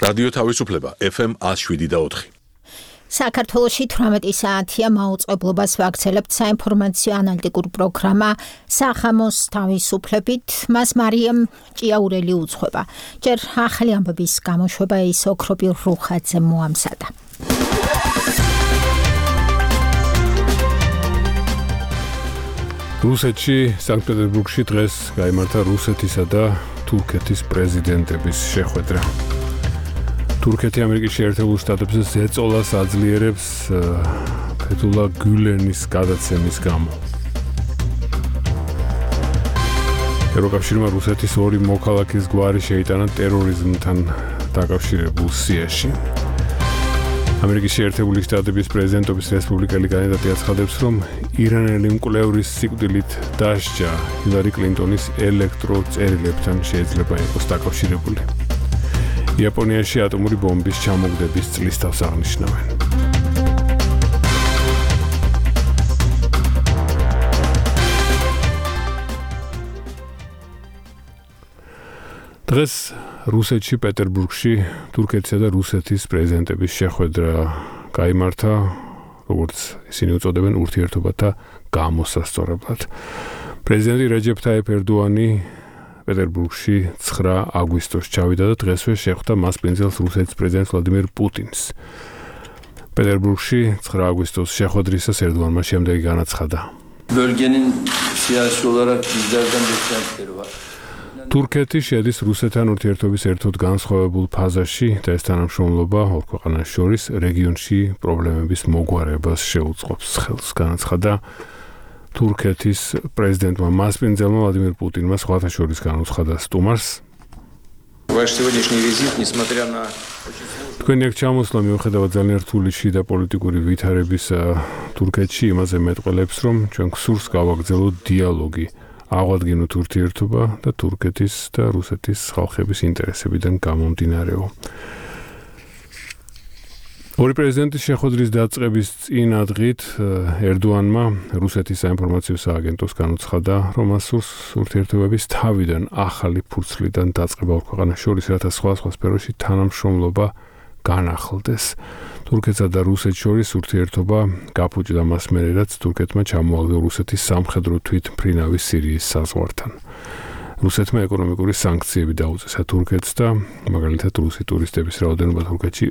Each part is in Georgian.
რადიო თავისუფლება FM 107.4. საქართველოში 18 საათია მაუწყებლობას ვაგრძელებთ საინფორმაციო ანალიტიკურ პროგრამა სახამოს თავისუფლებით. მას მარიამ ჭიაურელი უძღვება. ჯერ ახალი ამბების გამოშვება ის ოქრობილ რუხაძე მოამზადა. რუსეთში, სანქტ-პეტერბურგში დღეს გაიმართა რუსეთისა და თურქეთის პრეზიდენტების შეხვედრა. თურქეთი ამერიკის შეერთებულ შტატებზე ზეწოლას აძლიერებს ფეთულა გულენის გადაცემის გამო. ევროკავშირმა რუსეთის ორი მოქალაქის გვარი შეიტანა ტერორიზმთან დაკავშირებულ სიაში. ამერიკის შეერთებული შტატების პრეზიდენტობის რესპუბლიკელი კანდიდატი აცხადებს, რომ ირანელი მკვლევრის სიკვდილით დასჯა ჰილარი კლინტონის ელექტროწერილებთან შეიძლება იყოს დაკავშირებული. იაპონიაში ატომური ბომბის ჩამოგდების წლის თავს აღნიშნავენ. დღეს რუსეთში, პეტერბურგში თურქეთისა და რუსეთის პრეზიდენტების შეხვედრა გაიმართა, როგორც ისინი უწოდებენ, ურთიერთობათა გამოსასწორებლად. პრეზიდენტი რეჯეფ თაიფ ერდოანი პეტერბურგში 9 აგვისტოს ჩავიდა და დღესვე შეხვდა მასპინძელს რუსეთის პრეზიდენტს ვლადიმირ პუტინს. პეტერბურგში 9 აგვისტოს შეხვედრისას ერდოანმა შემდეგი განაცხადა. Bölgenin siyasi olarak bizlerden beklentileri var. თურქეთი შედის რუსეთთან ურთიერთობის ერთოდ განსხვავებულ ფაზაში და ეს თანამშრომლობა ორ ქვეყანას შორის რეგიონში პრობლემების მოგვარებას შეუწყობს ხელს, განაცხადა თურქეთის პრეზიდენტმა მასპინძელმა ვლადიმირ პუტინმა სხვათა შორის განუცხადა სტუმარს. თქვენი აქ ჩამოსვლა მიუხედავად ძალიან რთული შიდა პოლიტიკური ვითარებისა თურქეთში იმაზე მეტყველებს, რომ ჩვენ გსურს გავაგრძელოთ დიალოგი, აღვადგინოთ ურთიერთობა და თურქეთის და რუსეთის ხალხების ინტერესებიდან გამომდინარეო. ორი პრეზიდენტის შეხვედრის დაწყების წინა დღით ერდოანმა რუსეთის საინფორმაციო სააგენტოს განუცხადა, რომ მას სურს ურთიერთობების თავიდან ახალი ფურცლიდან დაწყება ორ ქვეყანას შორის, რათა სხვა სფეროში თანამშრომლობა განახლდეს. თურქეთსა და რუსეთს შორის ურთიერთობა გაფუჭდა მას მერე, რაც თურქეთმა ჩამოაგდო რუსეთის სამხედრო თვითმფრინავის სირიის საზღვართან. რუსეთმა ეკონომიკური სანქციები დაუწესა თურქეთს და მაგალითად რუსი ტურისტების რაოდენობა თურქეთში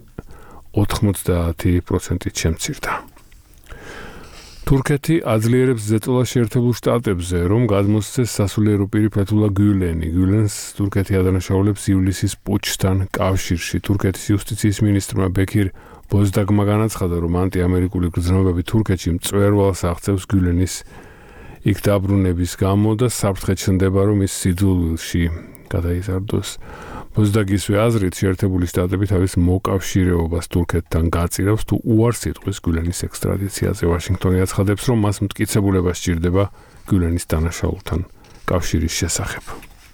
90% შემცირდა. თურქეთი აძლიერებს ზეწოლას შეერთებულ შტატებზე, რომ გადმოსცეს სასულიერო პირი ფეთულა გულენი. გულენს თურქეთი ადანაშაულებს ივლისის პუჩთან კავშირში. თურქეთის იუსტიციის მინისტრმა ბექირ ბოზდაგმა განაცხადა, რომ ანტიამერიკული გრძნობები თურქეთში მწვერვალს აღწევს გულენის იქ დაბრუნების გამო და საფრთხე ჩნდება, რომ ის სიძულვილში გადაიზარდოს. ბოზდაგისვე აზრით შეერთებული შტატები თავის მოკავშირეობას თურქეთთან გაწირავს თუ უარს იტყვის გულენის ექსტრადიციაზე. ვაშინგტონი აცხადებს, რომ მას მტკიცებულება სჭირდება გულენის დანაშაულთან კავშირის შესახებ.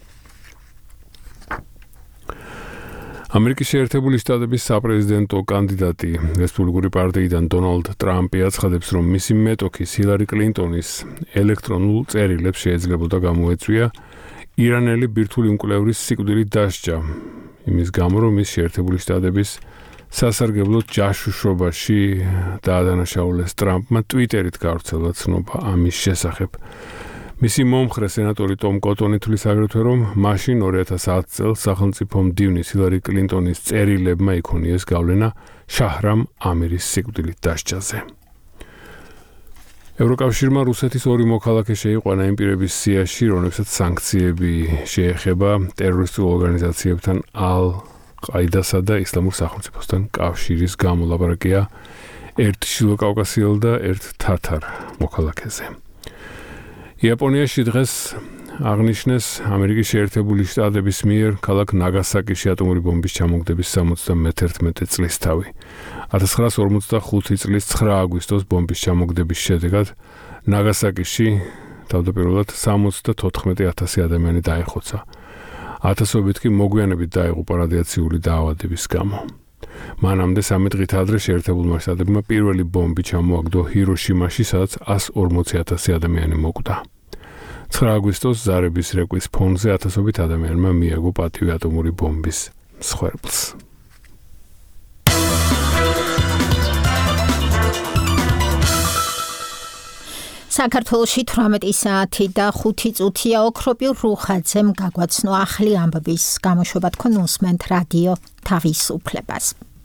ამერიკის შეერთებული შტატების საპრეზიდენტო კანდიდატი რესპუბლიკური პარტიიდან დონალდ ტრამპი აცხადებს, რომ მისი მეტოქის ჰილარი კლინტონის ელექტრონულ წერილებს შეიძლებოდა გამოეწვია ირანელი ბირთვული მკვლევრის სიკვდილით დასჯა, იმის გამო, რომ ის შეერთებული შტატების სასარგებლო ჯაშუშობაში დაადანაშაულეს. ტრამპმა ტვიტერით გავრცელა ცნობა ამის შესახებ. მისი მომხრე სენატორი ტომ კოტონი თვლის აგრეთვე, რომ მაშინ 2010 წელს სახელმწიფო მდივნის ჰილარი კლინტონის წერილებმა იქონიეს გავლენა შაჰრამ ამირის სიკვდილით დასჯაზე. ევროკავშირმა რუსეთის ორი მოქალაქე შეიყვანა იმ პირების სიაში, რომლებსაც სანქციები შეეხება ტერორისტულ ორგანიზაციებთან ალ-ყაიდასა და ისლამურ სახელმწიფოსთან კავშირის გამო. ლაპარაკია ერთ შილოკავკასიელ და ერთ თათარ მოქალაქეზე. იაპონიაში დღეს აღნიშნეს ამერიკის შეერთებული შტატების მიერ ქალაქ ნაგასაკიში ატომური ბომბის ჩამოგდების 71 წლისთავი. 1945 წლის 9 აგვისტოს ბომბის ჩამოგდების შედეგად ნაგასაკიში თავდაპირველად 74,000 ადამიანი დაიხოცა. ათასობით კი მოგვიანებით დაიღუპა რადიაციული დაავადების გამო. მანამდე 13 დღით ადრე შეერთებულმა შტატებმა პირველი ბომბი ჩამოაგდო ჰიროშიმაში, სადაც 140,000 ადამიანი მოკვდა. 9 აგვისტოს ზარების რეკვის ფონზე ათასობით ადამიანმა მიაგო პატივი ატომური ბომბის მსხვერპლს. საქართველოში 18 საათი და 5 წუთია ოქროპიურ რუხაძემ გაგვაცნო ახლი ამბების გამოშვება თქვენ უსმენთ რადიო თავისუფლებას.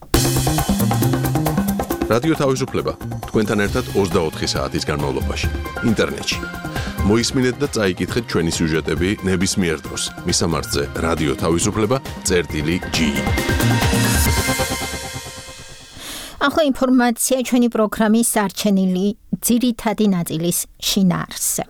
რადიო თავისუფლება თქვენთან ერთად 24 საათის განმავლობაში ინტერნეტში. მოისმინეთ და წაიკითხეთ ჩვენი სიუჟეტები ნებისმიერ დროს. მისამართზე რადიო თავისუფლება.gi. ახლა ინფორმაცია ჩვენი პროგრამის სარჩენილი ძირითადი ნაწილის შინაარსზე.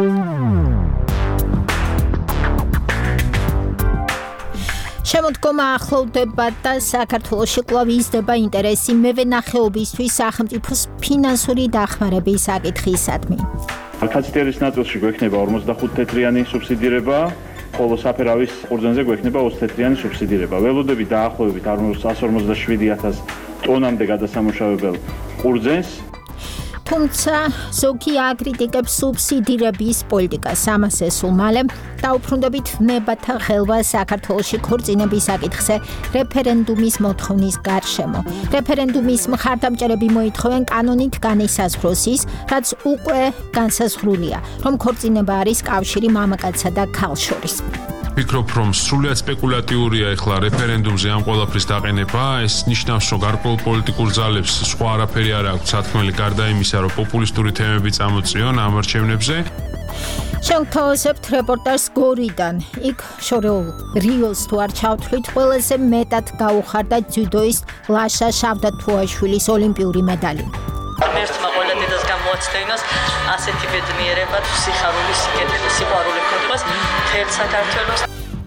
შემოდგომა ახლოვდება და საქართველოში კვლავ იზრდება ინტერესი მევენახეობისთვის სახელმწიფოს ფინანსური დახმარების საკითხისადმი. კაციტერის ნაწილში გვექნება 45 თეთრიანი სუბსიდირება, ხოლო საფერავის ყურძენზე გვექნება 20 თეთრიანი სუბსიდირება. ველოდები დაახლოებით 147,000 ტონამდე გადასამუშავებელ ყურძენს. თუმცა ზოგი აკრიტიკებს სუბსიდირების პოლიტიკას. ამაზე სულ მალე დაუბრუნდებით ნებათა ხელვა საქართველოში ქორწინების საკითხზე რეფერენდუმის მოთხოვნის გარშემო. რეფერენდუმის მხარდამჭერები მოითხოვენ კანონით განისაზღვროს ის, რაც უკვე განსაზღვრულია, რომ ქორწინება არის კავშირი მამაკაცსა და ქალს შორის. ვფიქრობ, რომ სრულიად სპეკულატიურია ეხლა რეფერენდუმზე ამ ყველაფრის დაყენება. ეს ნიშნავს, რომ გარკვეულ პოლიტიკურ ძალებს სხვა არაფერი არ აქვს სათქმელი გარდა იმისა, რომ პოპულისტური თემები წამოწიონ ამ არჩევნებზე. შევთავაზებთ რეპორტაჟს გორიდან. იქ შორეულ რიოს თუ არ ჩავთვლით, ყველაზე მეტად გაუხარდა ძიუდოისტ ლაშა შავდათუაშვილის ოლიმპიური медали. ღმერთმა ყველა დედას გამოაცდენოს ასეთი ბედნიერება, სიხარულის სიყვარული ქონდეს მთელ საქართველოს.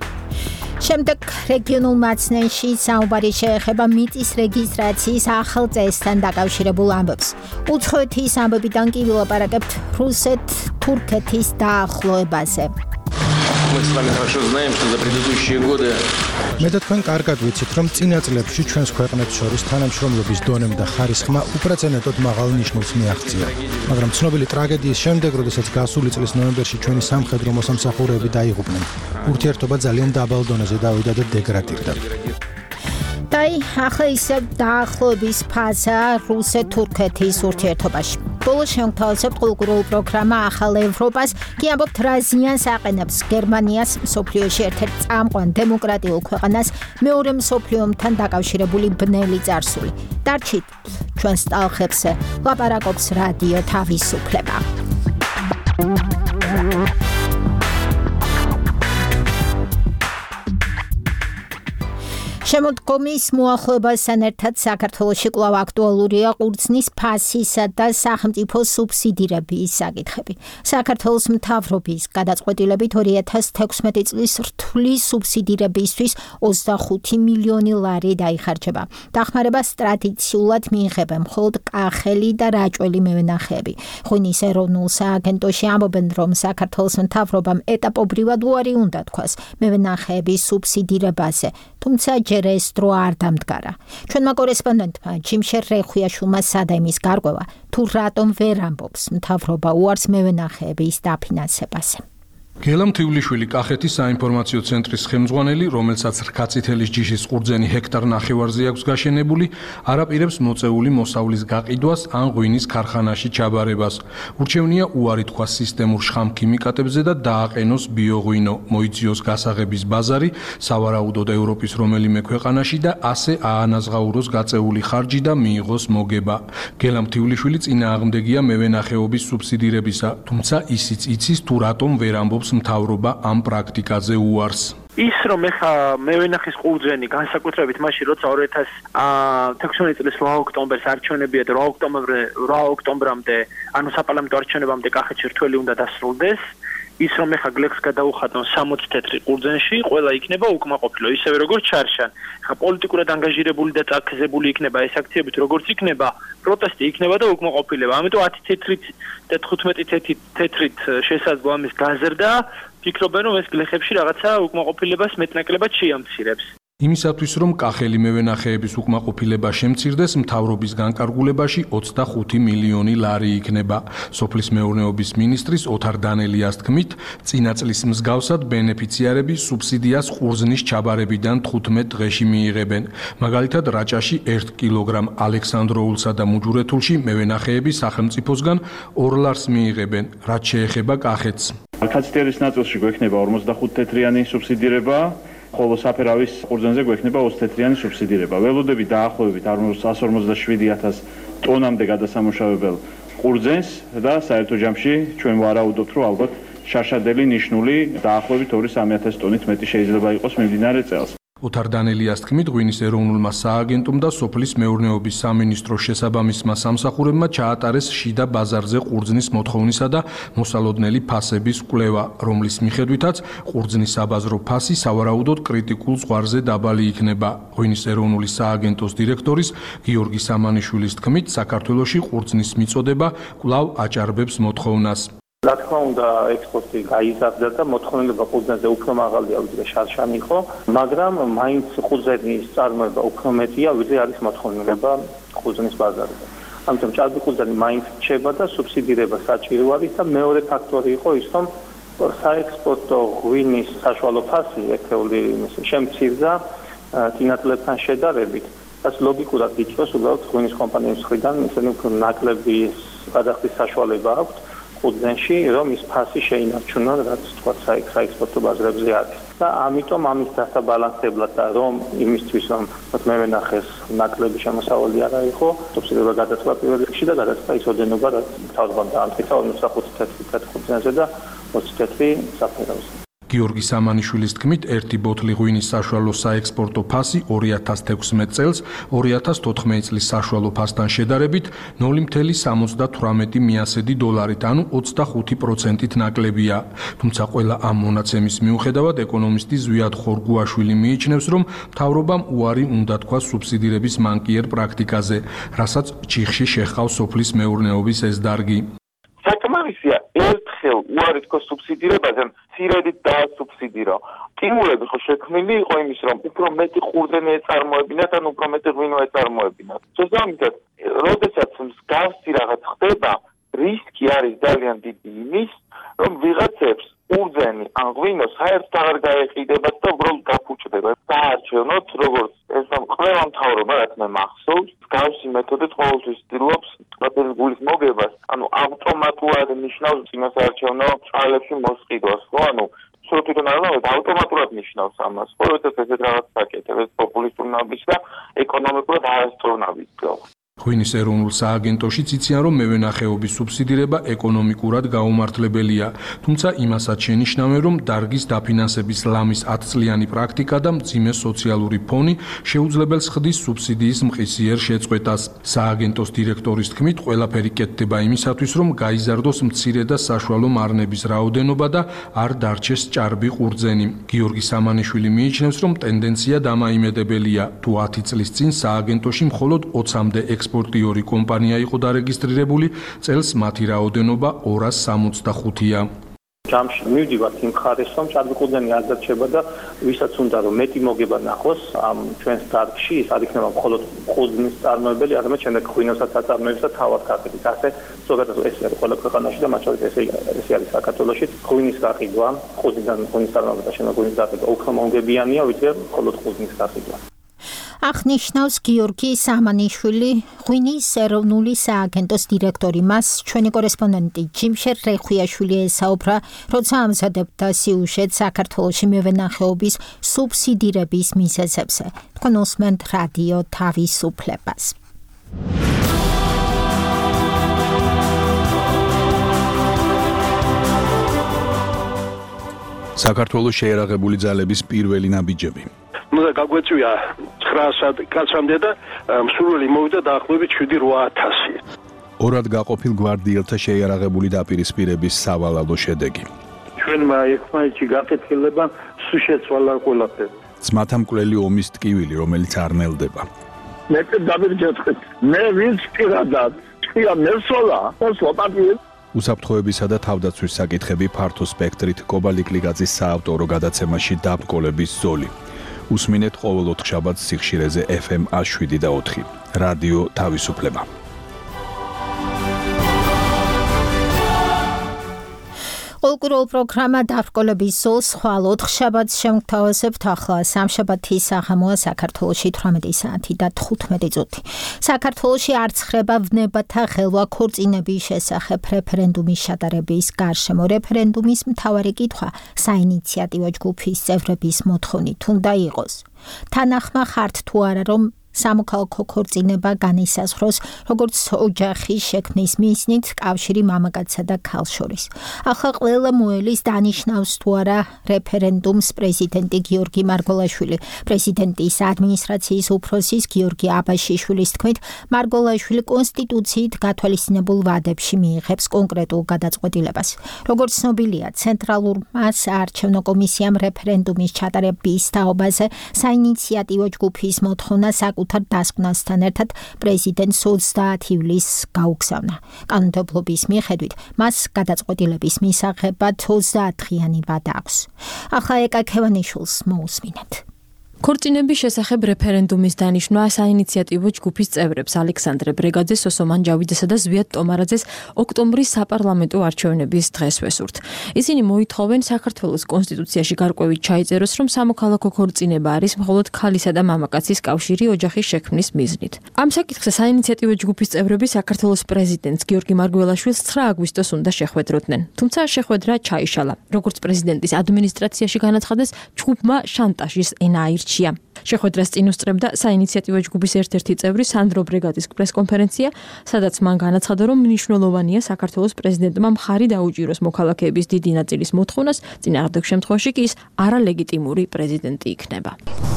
შემდეგ რეგიონულ მაცნენში საუბარი შეეხება მიწის რეგისტრაციის ახალ წესთან დაკავშირებულ ამბებს. უცხოეთის ამბებიდან კი ვილაპარაკებთ რუსეთ-თურქეთის დაახლოებაზე. Мы с вами хорошо знаем, что за предыдущие годы მე და თქვენ კარგად ვიცით, რომ წინა წლებში ჩვენს ქვეყნებს შორის თანამშრომლობის დონემ და ხარისხმა უპრეცედენტოდ მაღალ ნიშნულს მიაღწია. მაგრამ ცნობილი ტრაგედიის შემდეგ, როდესაც გასული წლის ნოემბერში ჩვენი სამხედრო მოსამსახურეები დაიღუპნენ, ურთიერთობა ძალიან დაბალ დონეზე დავიდა და დეგრადირდა. დაი, ახლა ისევ დაახლოების ფაზა რუსეთ-თურქეთის ურთიერთობაში. ბოლოს შევთავაზებთ კულტურულ პროგრამა ახალ ევროპას, კი ამბობთ რა ზიანს აყენებს გერმანიას, მსოფლიოში ერთ-ერთ წამყვან დემოკრატიულ ქვეყანას მეორე მსოფლიო ომთან დაკავშირებული ბნელი წარსული. დარჩით ჩვენს ტალხებზე, ლაპარაკობს რადიო თავისუფლება. შემოდგომის მოახლოებასთან ერთად საქართველოში კვლავ აქტუალურია ყურძნის ფასისა და სახელმწიფო სუბსიდირების საკითხები. საქართველოს მთავრობის გადაწყვეტილებით 2016 წლის რთulis სუბსიდირებისთვის 25 მილიონი ლარი დაიხარჯება. დახმარებას ტრადიციულად მიიღებენ მხოლოდ კახელი და რაჭველი მევენახეები. ღვინის ეროვნულ სააგენტოში ამბობენ, რომ საქართველოს მთავრობამ ეტაპობრივად უარი უნდა თქვას მევენახეების სუბსიდირებაზე, თუმცა ეს დრო არ დამდგარა. ჩვენმა კორესპონდენტმა ჯიმშერ რეხვიაშვილმა სადაიმის გარკვევა, თუ რატომ ვერ ამბობს მთავრობა უარს მევენახეების დაფინანსებაზე. გელამ თივლიშვილი კახეთის საინფორმაციო ცენტრის ხელმძღვანელი, რომელსაც რქაწითელის ჯიშის ყურძენი ჰექტარ ნახევარზე აქვს გაშენებული, არაპირებს მოწეული მოსავლის გაყიდვას ან ღვინის ქარხანაში ჩაბარებას. ურჩევნია უარი თქვას სისტემურ შხამქიმიკატებზე და დააყენოს ბიოღვინო, მოიძიოს გასაღების ბაზარი, სავარაუდოდ ევროპის რომელიმე ქვეყანაში და ასე აანაზღაუროს გაწეული ხარჯი და მიიღოს მოგება. გელამ თივლიშვილი წინააღმდეგია მევენახეობის სუბსიდირებისა, თუმცა ისიც იცის თუ რატომ ვერ ამბობს მთავრობა ამ პრაქტიკაზე უარს. ის რომ ეხა მევენახის ყურძენი განსაკუთრებით მაშინ როცა 2016 წლის 8 ოქტომბერს არჩევნებია და 8 ოქტომბრამდე, ანუ საპარლამენტო არჩევნებამდე კახეთში რთველი უნდა დასრულდეს, ის რომ ეხა გლეხს გადაუხატონ 60 თეთრი ყურძენში, ყველა იქნება უკმაყოფილო, ისევე როგორც ჩარშან. ეხა პოლიტიკურად ანგაჟირებული და წაქეზებული იქნება ეს აქციები, როგორც იქნება პროტესტი იქნება და უკმაყოფილება. ამიტომ 10 თეთრით და 15 თეთრით შესაძლოა ამის გაზრდა, ფიქრობენ რომ ეს გლეხებში რაღაცა უკმაყოფილებას მეტნაკლებად შეამცირებს. იმისათვის, რომ კახელი მევენახეების უკმაყოფილება შემცირდეს, მთავრობის განკარგულებაში 25 მილიონი ლარი იქნება. სოფლის მეურნეობის მინისტრის ოთარ დანელიას თქმით, წინა წლის მსგავსად ბენეფიციარები სუბსიდიას ყურძნის ჩაბარებიდან 15 დღეში მიიღებენ. მაგალითად, რაჭაში 1 კილოგრამ ალექსანდროულსა და მუჯურეთულში მევენახეები სახელმწიფოსგან 2 ლარს მიიღებენ, რაც შეეხება კახეთს. კაცთერის ნაწილში გვექნება 45 თეთრიანი სუბსიდირება, ხოლო საფერავის ყურძენზე გვექნება 20 თეთრიანი სუბსიდირება. ველოდები დაახლოებით 147,000 ტონამდე გადასამუშავებელ ყურძენს და საერთო ჯამში ჩვენ ვარაუდობთ, რომ ალბათ შარშადელი ნიშნული დაახლოებით 2-3,000 ტონით მეტი შეიძლება იყოს მიმდინარე წელს. ოთარ დანელიას თქმით, ღვინის ეროვნულმა სააგენტომ და სოფლის მეურნეობის სამინისტროს შესაბამისმა სამსახურებმა ჩაატარეს შიდა ბაზარზე ყურძნის მოთხოვნისა და მოსალოდნელი ფასების კვლევა, რომლის მიხედვითაც ყურძნის საბაზრო ფასი სავარაუდოდ კრიტიკულ ზღვარზე დაბალი იქნება. ღვინის ეროვნული სააგენტოს დირექტორის გიორგი სამანიშვილის თქმით, საქართველოში ყურძნის მიწოდება კვლავ აჭარბებს მოთხოვნას. რა თქმა უნდა, ექსპორტი გაიზარდა და მოთხოვნილება ყურძენზე უფრო მაღალია, ვიდრე შარშანი იყო, მაგრამ მაინც ყურძენის წარმოება უფრო მეტია, ვიდრე არის მოთხოვნილება ყურძნის ბაზარზე. ამიტომ ჭარბი ყურძენი მაინც რჩება და სუბსიდირება საჭირო არის და მეორე ფაქტორი იყო ის, რომ საექსპორტო ღვინის საშუალო ფასი ერთეული შემცირდა წინა წლებთან შედარებით. რაც ლოგიკურად იწვევს უბრალოდ ღვინის კომპანიების მხრიდან ისინი უფრო ნაკლები გადახდის საშუალება აქვთ ყურძენში, რომ ის ფასი შეინარჩუნონ, რაც თქვა საექსპორტო ბაზრებზე არის. და ამიტომ ამის დასაბალანსებლად და რომ იმისთვის, რომ მევენახეს ნაკლები შემოსავალი არა იყო, სუბსიდირება გადაწყდა პირველ რიგში და გადაწყდა ის ოდენობა, რაც თავდაპირველად დაამტკიცა 45 თეთრ ყურძენზე და 20 თეთრი საფერავზე. გიორგი სამანიშვილის თქმით, ერთი ბოთლი ღვინის საშუალო საექსპორტო ფასი 2016 წელს 2014 წლის საშუალო ფასთან შედარებით 0.78 დოლარით, ანუ 25%-ით ნაკლებია. თუმცა ყველა ამ მონაცემის მიუხედავად, ეკონომისტი ზვიად ხორგუაშვილი მიიჩნევს, რომ მთავრობამ უარი უნდა თქვა სუბსიდირების მანკიერ პრაქტიკაზე, რასაც ჩიხში შეჰყავს სოფლის მეურნეობის ეს დარგი. საკმარისია ერთხელ უარი თქვა სუბსიდირებაზე, მცირედით დაასუბსიდირო. სტიმულები ხო შექმნილი იყო იმის, რომ უფრო მეტი ყურძენი ეწარმოებინათ, ან უფრო მეტი ღვინო ეწარმოებინათ. შესაბამისად, როდესაც მსგავსი რაღაც ხდება, რისკი არის ძალიან დიდი იმის, რომ ვიღაცებს ყურძენი ან ღვინო საერთოდ აღარ გაეყიდებათ და უბრალოდ გაფუჭდება. საარჩევნოდ, როგორც ეს ყველა მთავრობა, რაც მე მახსოვს, მსგავსი მეთოდით ყოველთვის ცდილობს ყველაფრის გულის მოგებას, ანუ ავტომატურად ნიშნავს წინასაარჩევნო ჭრალებში მოსყიდვას, ხო? ანუ სრუტიდან არა, ავტომატურად ნიშნავს ამას, ხო? როდესაც ესეთ რაღაც საკეთებს, პოპულისტურ ნაბიჯს და ეკონომიკურად არასწორ ნაბიჯს. ღვინის ეროვნულ სააგენტოში ციციან, რომ მევენახეობის სუბსიდირება ეკონომიკურად გაუმართლებელია, თუმცა იმასაც შენიშნავენ, რომ დარგის დაფინანსების ლამის 10 წლიანი პრაქტიკა და მძიმე სოციალური ფონი შეუძლებელს ხდის სუბსიდიის მყისიერ შეწყვეტას. სააგენტოს დირექტორის თქმით, ყველაფერი კეთდება იმისათვის, რომ გაიზარდოს მცირე და საშუალო მარნების რაოდენობა და არ დარჩეს ჭარბი ყურძენი. გიორგი სამანიშვილი მიიჩნევს, რომ ტენდენცია დამაიმედებელია, თუ 10 წლის წინ სააგენტოში მხოლოდ 20-მდე ექსპორტიორი კომპანია იყო დარეგისტრირებული, წელს მათი რაოდენობა 265-ია. ჯამში მივდივართ იმ ხარეს, რომ ჭარბი ყურძენი არ დარჩება და ვისაც უნდა რომ მეტი მოგება ნახოს ამ ჩვენს დარგში, ის არ იქნება მხოლოდ ყურძნის წარმოებელი, არამედ შემდეგ ღვინოსაც აწარმოებს და თავად გაყიდვის. ასე ზოგადად ეს არის ყველა ქვეყანაში და მათ შორის ეს არის საქართველოში. ღვინის გაყიდვა, ყურძნიდან ღვინის წარმოება და შემდეგ ღვინის გაყიდვა უფრო მომგებიანია, ვიდრე მხოლოდ ყურძნის გაყიდვა. აღნიშნავს გიორგი სამანიშვილი, ღვინის ეროვნული სააგენტოს დირექტორი. მას ჩვენი კორესპონდენტი ჯიმშერ რეხვიაშვილი ესაუბრა, როცა ამზადებდა სიუჟეტს საქართველოში მევენახეობის სუბსიდირების მიზეზებზე. თქვენ უსმენთ რადიო თავისუფლებას. საქართველოს შეერაღებული ძალების პირველი ნაბიჯები. უნდა გაგვეწვია 900 კაცამდე და მსურველი მოვიდა დაახლოებით 7-8000. ორად გაყოფილ გვარდიელთა შეიარაღებული დაპირისპირების სავალალო შედეგი. ჩვენმა ერთმანეთში გაკეთილება სულ შეცვალა ყველაფერი. ძმათა მკვლელი ომის ტკივილი, რომელიც არ ნელდება. მე დავირჯეთყეთ. მე ვინც პირადად თქვია მესოლა, სლოპატიე. უსაფრთხოებისა და თავდაცვის საკითხები ფართო სპექტრით კობალიკლიგაძის საავტორო გადაცემაში დაბრკოლების ზოლი. უსმინეთ ყოველ 4 შაბათს სიხშირეზე FM 107.4. რადიო თავისუფლება. Kulturul პროგრამა დაბრკოლების ზოლს ხვალ 4 შაბათს შემგთავაზებთ ახლა სამშაბათის საღამოა საქართველოში 18 საათი და 15 წუთი. საქართველოში არ ცხრება ვნებათა ხელვა ქორწინების შესახებ რეფერენდუმის შეტარების გარშემო. რეფერენდუმის მთავარი კითხვა საინიციატივო ჯგუფის წევრების მოთხოვნით უნდა იყოს. თანახმა ხართ თუ არა რომ სამოქალაქო ქორწინება განისაზღვროს როგორც ოჯახის შექმნის მიზნით კავშირი მამაკაცსა და ქალს შორის. ახლა ყველა მოელის დანიშნავს თუ არა რეფერენდუმს პრეზიდენტი გიორგი მარგოლაშვილი. პრეზიდენტის ადმინისტრაციის უფროსის გიორგი აბაშიშვილის თქმით, მარგოლაშვილი კონსტიტუციით გათვალისწინებულ ვადებში მიიღებს კონკრეტულ გადაწყვეტილებას. როგორც ცნობილია, ცენტრალურმა საარჩევნო კომისიამ რეფერენდუმის ჩატარების თაობაზე საინიციატივო ჯგუფის მოთხოვნა საკუთარ დასკვნასთან ერთად პრეზიდენტს 30 ივლისს გაუგზავნა. კანონმდებლობის მიხედვით მას გადაწყვეტილების მისაღებად 30 დღიანი ვადა აქვს. ახლა ეკაკევანიშვილს მოусმინეთ. ქორწინების შესახებ რეფერენდუმის დანიშნვა საინიციატივო ჯგუფის წევრებს ალექსანდრე ბრეგაძეს, სოსომან ჯავიძესა და ზვიად ტომარაძეს ოქტომბრის საპარლამენტო არჩევნების დღეს ვესურთ. ისინი მოითხოვენ საქართველოს კონსტიტუციაში გარკვევით ჩაიწეროს, რომ სამოქალაქო ქორწინება არის მხოლოდ ქალისა და მამაკაცის კავშირი ოჯახის შექმნის მიზნით. ამ საკითხზე საინიციატივო ჯგუფის წევრები საქართველოს პრეზიდენტს გიორგი მარგველაშვილს 9 აგვისტოს უნდა შეხვედროდნენ. თუმცა შეხვედრა ჩაიშალა. როგორც პრეზიდენტის ადმინისტრაციაში განაცხადეს, ჯგუფმა შანტაჟის ენა აირჩია. შეხვედრას წინ უსწრებდა საინიციატივო ჯგუფის ერთ-ერთი წევრი სანდრო ბრეგადის პრესკონფერენცია, სადაც მან განაცხადა, რომ მნიშვნელოვანია საქართველოს პრეზიდენტმა მხარი დაუჭიროს მოქალაქეების დიდი ნაწილის მოთხოვნას, წინააღმდეგ შემთხვევაში კი ის არალეგიტიმური პრეზიდენტი იქნება.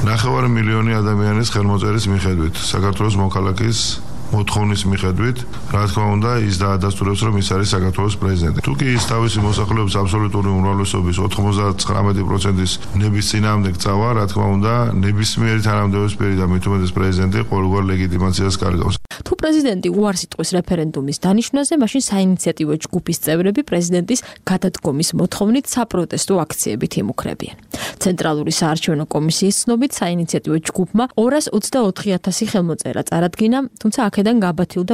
9 მილიონი ადამიანის ხელმოწერის მიხედვით, საქართველოს მოქალაქის მოთხოვნის მიხედვით, რა თქმა უნდა, ის დაადასტურებს, რომ ის არის საქართველოს პრეზიდენტი. თუ კი ის თავისი მოსახლეობის აბსოლუტური უმრავლესობის 99%-ის ნების წინააღმდეგ წავა, რა თქმა უნდა, ნებისმიერი თანამდებობისმიერი და მით უმეტეს პრეზიდენტი ყოველგვარ ლეგიტიმაციას კარგავს. თუ პრეზიდენტი უარს იტყვის რეფერენდუმის დანიშნვაზე, მაშინ საინიციატივო ჯგუფის წევრები პრეზიდენტის გადადგომის მოთხოვნით საპროტესტო აქციებით იმუქრებიან. ცენტრალური საარჩევნო კომისიის ცნობით, საინიციატივო ჯგუფმა 224,000 ხელმოწერა წარადგინა, თუმცა აქედან გაბათილდა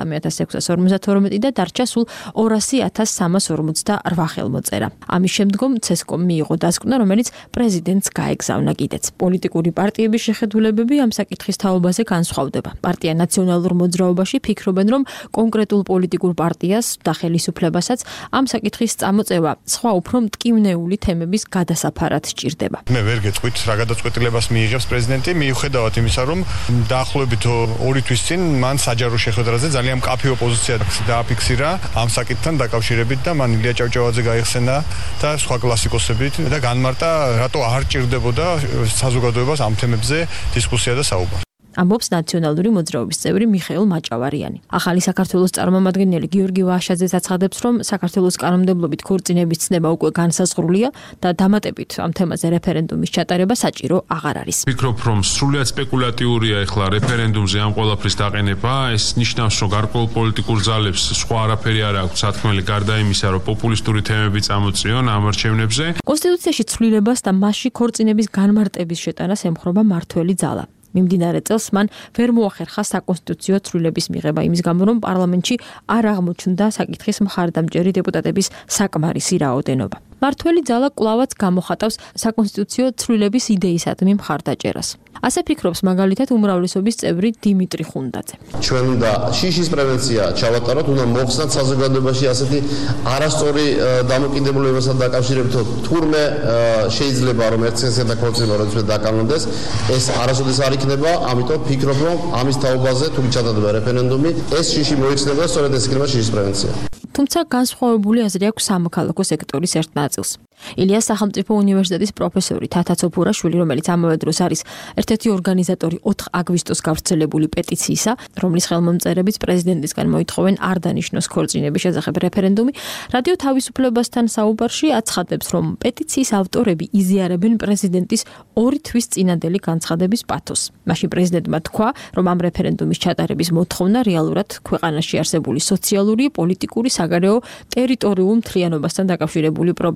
23,652 და დარჩა სულ 200,348 ხელმოწერა. ამის შემდგომ ცესკომ მიიღო დასკვნა, რომელიც პრეზიდენტს გაეგზავნა კიდეც. პოლიტიკური პარტიების შეხედულებები ამ საკითხის თაობაზე განსხვავდება. პარტია ნაციონალურ მოძრაობაში ფიქრობენ, რომ კონკრეტულ პოლიტიკურ პარტიას და ხელისუფლებასაც ამ საკითხის წამოწევა სხვა უფრო მტკივნეული თემების გადასაფარად სჭირდება. მე ვერ გეტყვით რა გადაწყვეტილებას მიიღებს პრეზიდენტი, მიუხედავად იმისა, რომ დაახლოებით 2 თვის წინ მან საჯარო შეხვედრაზე ძალიან მკაფიო პოზიცია დააფიქსირა ამ საკითხთან დაკავშირებით და მან ილია ჭავჭავაძე გაიხსენა და სხვა კლასიკოსებით და განმარტა, რატო არ ჭირდებოდა საზოგადოებას ამ თემებზე დისკუსია და საუბარი. ამბობს ნაციონალური მოძრაობის წევრი მიხეილ მაჭავარიანი. ახალი საქართველოს წარმომადგენელი გიორგი ვაშაძეც აცხადებს, რომ საქართველოს კანონმდებლობით ქორწინების ცნება უკვე განსაზღვრულია და დამატებით ამ თემაზე რეფერენდუმის ჩატარება საჭირო აღარ არის. ვფიქრობ, რომ სრულიად სპეკულატიურია ახლა რეფერენდუმზე ამ ყველაფრის დაყენება. ეს ნიშნავს, რომ გარკვეულ პოლიტიკურ ძალებს სხვა არაფერი არ აქვს სათქმელი გარდა იმისა, რომ პოპულისტური თემები წამოწიონ ამ არჩევნებზე. კონსტიტუციაში ცვლილებას და მასში ქორწინების განმარტების შეტანას ემხრობა მართველი ძალა. მიმდინარე წელს მან ვერ მოახერხა საკონსტიტუციო ცვლილების მიღება იმის გამო, რომ პარლამენტში არ აღმოჩნდა საკითხის მხარდამჭერი დეპუტატების საკმარისი რაოდენობა. მართველი ძალა კვლავაც გამოხატავს საკონსტიტუციო ცვლილების იდეისადმი მხარდაჭერას. ასე ფიქრობს მაგალითად უმრავლესობის წევრი დიმიტრი ხუნდაძე. ჩვენ უნდა შიშის პრევენცია ჩავატაროთ, უნდა მოხსნათ საზოგადოებაში ასეთი არასწორი დამოკიდებულებასთან დაკავშირებით, თურმე შეიძლება რომ ერთსა და ქორწინება როდესაც დაკანონდეს, ეს არასოდეს არ იქნება, ამიტომ ფიქრობ, რომ ამის თაობაზე თუ ჩატარდება რეფერენდუმი, ეს შიში მოიხსნება, სწორედ ეს იქნება შიშის პრევენცია. თუმცა განსხვავებული აზრი აქვს სამოქალაქო სექტორის ერთ ნაწილს. ილიას სახელმწიფო უნივერსიტეტის პროფესორი თათა ცოფურაშვილი, რომელიც ამავე დროს არის ერთ-ერთი ორგანიზატორი 4 აგვისტოს გავრცელებული პეტიციისა, რომლის ხელმომწერებიც პრეზიდენტისგან მოითხოვენ არ დანიშნოს ქორწინების შესახებ რეფერენდუმი, რადიო თავისუფლებასთან საუბარში აცხადებს, რომ პეტიციის ავტორები იზიარებენ პრეზიდენტის 2 თვის წინანდელი განცხადების პათოსს. მაშინ პრეზიდენტმა თქვა, რომ ამ რეფერენდუმის ჩატარების მოთხოვნა რეალურად ქვეყანაში არსებული სოციალური, პოლიტიკური, საგარეო, ტერიტორიულ მთლიანობასთან დაკავშირებული პრობლემებიდან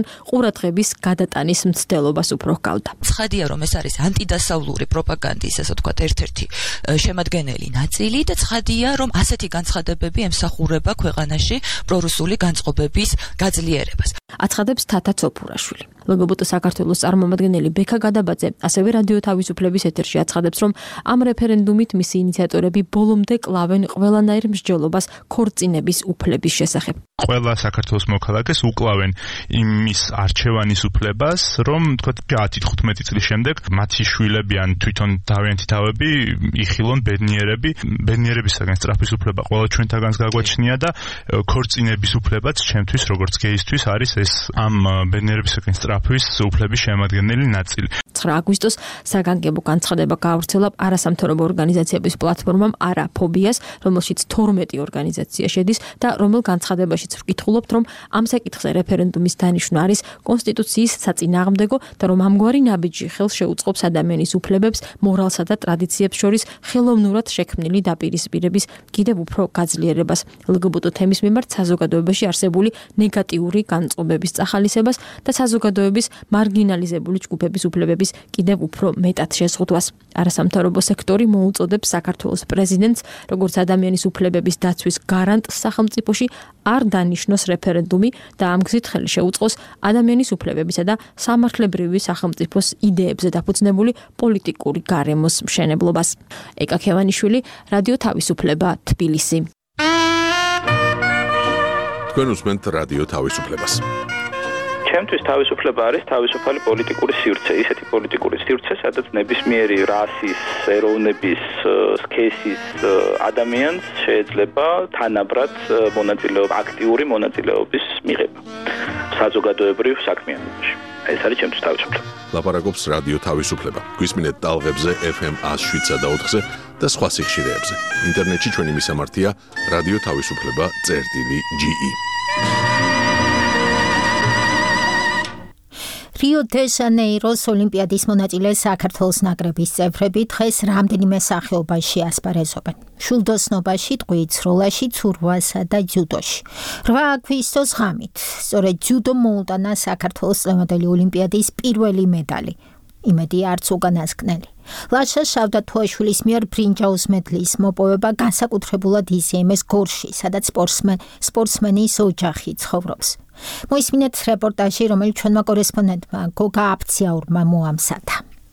ყურადღების გადატანის მცდელობას უფრო ჰგავდა. ცხადია, რომ ეს არის ანტიდასავლური პროპაგანდის, ასე ვთქვათ, ერთ-ერთი შემადგენელი ნაწილი და ცხადია, რომ ასეთი განცხადებები ემსახურება ქვეყანაში პრორუსული განწყობების გაძლიერებას. აცხადებს თათა ცოფურაშვილი. ლგბტ საქართველოს წარმომადგენელი ბექა გადაბაძე ასევე რადიო თავისუფლების ეთერში აცხადებს, რომ ამ რეფერენდუმით მისი ინიციატორები ბოლომდე კლავენ ყველანაირ მსჯელობას ქორწინების უფლების შესახებ. ყველა საქართველოს მოქალაქეს უკლავენ იმის არჩევანის უფლებას, რომ თქვათ 10-15 წლის შემდეგ მათი შვილები ან თვითონ თავიანთი თავები იხილონ ბედნიერებისაგან სწრაფის უფლება ყველა ჩვენთაგანს გაგვაჩნია და ქორწინების უფლებაც ჩემთვის როგორც გეისთვის არის ეს ამ ბედნიერებისაგან სწრაფის უფლების შემადგენელი ნაწილი. 9 აგვისტოს საგანგებო განცხადება გაავრცელა არასამთავრობო ორგანიზაციების პლატფორმამ არაფობიას, რომელშიც 12 ორგანიზაცია შედის და რომელ განცხადებაშიც ვკითხულობთ, რომ ამ საკითხზე რეფერენდუმის დანიშვნა არის კონსტიტუციის საწინააღმდეგო და რომ ამგვარი ნაბიჯი ხელს შეუწყობს ადამიანის უფლებებს, მორალსა და ტრადიციებს შორის ხელოვნურად შექმნილი დაპირისპირების კიდევ უფრო გაძლიერებას, ლგბტ თემის მიმართ საზოგადოებაში არსებული ნეგატიური განწყობების წახალისებას და საზოგადოების მარგინალიზებული ჯგუფების უფლებების კიდევ უფრო მეტად შეზღუდვას. არასამთავრობო სექტორი მოუწოდებს საქართველოს პრეზიდენტს, როგორც ადამიანის უფლებების დაცვის გარანტს სახელმწიფოში, არ დანიშნოს რეფერენდუმი და ამ გზით ხელი შეუწყოს ადამიანის უფლებებისა და სამართლებრივი სახელმწიფოს იდეებზე დაფუძნებული პოლიტიკური გარემოს მშენებლობას. ეკა ქევანიშვილი, რადიო თავისუფლება, თბილისი. თქვენ უსმენთ რადიო თავისუფლებას. ჩემთვის თავისუფლება არის თავისუფალი პოლიტიკური სივრცე, ისეთი პოლიტიკური სივრცე, სადაც ნებისმიერი რასის, ეროვნების, სქესის ადამიანს შეიძლება თანაბრად აქტიური მონაწილეობის მიღება საზოგადოებრივ საქმიანობაში. ეს არის ჩემთვის თავისუფლება. ლაპარაკობს რადიო თავისუფლება. გვისმინეთ ტალღებზე FM 107 და 4-ზე და სხვა სიხშირეებზე. ინტერნეტში ჩვენი მისამართია რადიო თავისუფლება.ge. რიო დე ჟანეიროს ოლიმპიადის მონაწილე საქართველოს ნაკრების წევრები დღეს რამდენიმე სახეობაში ასპარეზობენ. შულდოსნობაში, ტყვით, სროლაში, ცურვასა და ჯუდოში. 8 აგვისტოს ღამით, სწორედ ჯუდომ მოუტანა საქართველოს წლევანდელი ოლიმპიადის პირველი მედალი. იმედი არც უკანასკნელი. ლაშა შავდათუაშვილის მიერ ბრინჯაოს მედლის მოპოვება განსაკუთრებულად ისეიმეს გორში, სადაც სპორტსმენის ოჯახი ცხოვრობს. მოისმინეთ რეპორტაჟი, რომელიც ჩვენმა კორესპონდენტმა გოგა აფციაურმა მოამზადა.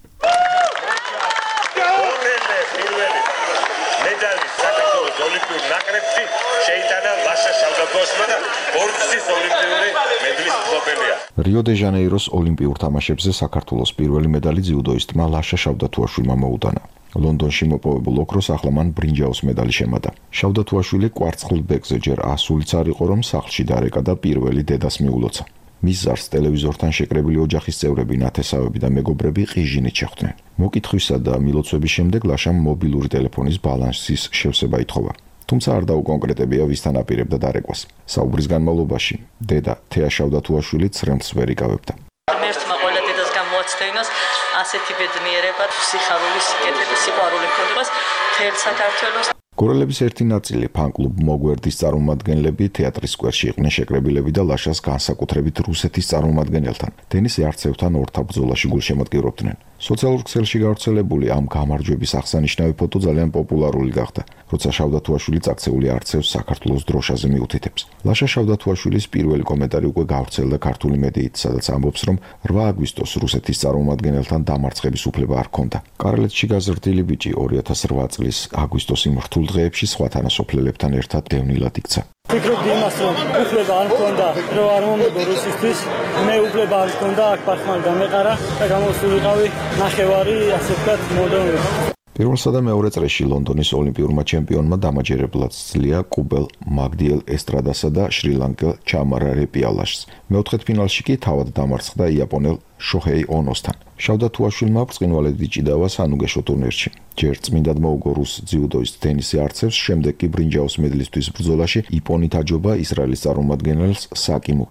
მედალი საქართველოს ოლიმპიურ ნაკრებში შეიტანა ლაშა შავდათუაშვილმა და ბორცვის ოლიმპიური მედლის მფლობელია. რიო დე ჟანეიროს ოლიმპიურ თამაშებზე საქართველოს პირველი მედალი ძიუდოისტმა ლაშა შავდათუაშვილმა მოუტანა. ლონდონში მოპოვებულ ოქროს ახლა მან ბრინჯაოს მედალი შემატა. შავდათუაშვილი კვარცხლ ბეკზე ჯერ ასულიც არ იყო, რომ სახლში დარეკა და პირველი დედას მიულოცა. მის ზარს ტელევიზორთან შეკრებილი ოჯახის წევრები, ნათესავები და მეგობრები ყიჟინით შეხვდნენ. მოკითხვისა და მილოცვების შემდეგ ლაშამ მობილური ტელეფონის ბალანსის შევსება ითხოვა. თუმცა არ დაუკონკრეტებია ვისთან აპირებდა დარეკვას. საუბრის განმავლობაში დედა თეა შავდათუაშვილი ცრემლს ვერ იკავებდა. ღმერთმა ყველა დედას გამოაცდენოს ასეთი ბედნიერება, სიხარული, სიკეთე და სიყვარული ჰქონდეს მთელ საქართველოს. გორელების ერთი ნაწილი ფან-კლუბ მოგვერდის წარმომადგენლები თეატრის სკვერში იყვნენ შეკრებილები და ლაშას განსაკუთრებით რუსეთის წარმომადგენელთან, დენის არცევთან ორთაბ ბრძოლაში გულშემატკივრობდნენ. სოციალურ ქსელში გავრცელებული ამ გამარჯვების აღსანიშნავი ფოტო ძალიან პოპულარული გახდა, როცა შავდათუაშვილი წაქცეული არცევს საქართველოს დროშაზე მიუთითებს. ლაშა შავდათუაშვილის პირველი კომენტარი უკვე გავრცელდა ქართული მედიით, სადაც ამბობს, რომ 8 აგვისტოს რუსეთის წარმომადგენელთან დამარცხების უფლება არ ჰქონდა. კარლეთში გაზრდილი ბიჭი 2008 წლის აგვისტოს იმ რთულ დღეებში სხვა თანასოფლელებთან ერთად დევნილად იქცა. ფიქრობდი იმას, რომ უფლება არ მქონდა, რომ არ მომიგო რუსისთვის, მე უფლება არ მქონდა, აქ ფარხმალი დამეყარა და გამოსულიყავი ნახევარი, ასე ვთქვათ, მოდრონები. პირველსა და მეორე წრეში ლონდონის ოლიმპიურმა ჩემპიონმა დამაჯერებლად სძლია კუბელ მაგდიელ ესტრადასა და შრი-ლანკელ ჩამარა რეპიალაშს. მეოთხედფინალში კი თავად დამარცხდა იაპონელ შოჰეი ონოსთან. შავდათუაშვილმა ბრწყინვალედ იჭიდავა სანუგეშო ტურნირში. ჯერ წმინდად მოუგო რუს ძიუდოისტ დენის არცევს, შემდეგ კი ბრინჯაოს მედლისთვის ბრძოლაში იპონით აჯობა ისრაელის წარმომადგენელს საკი მუკის.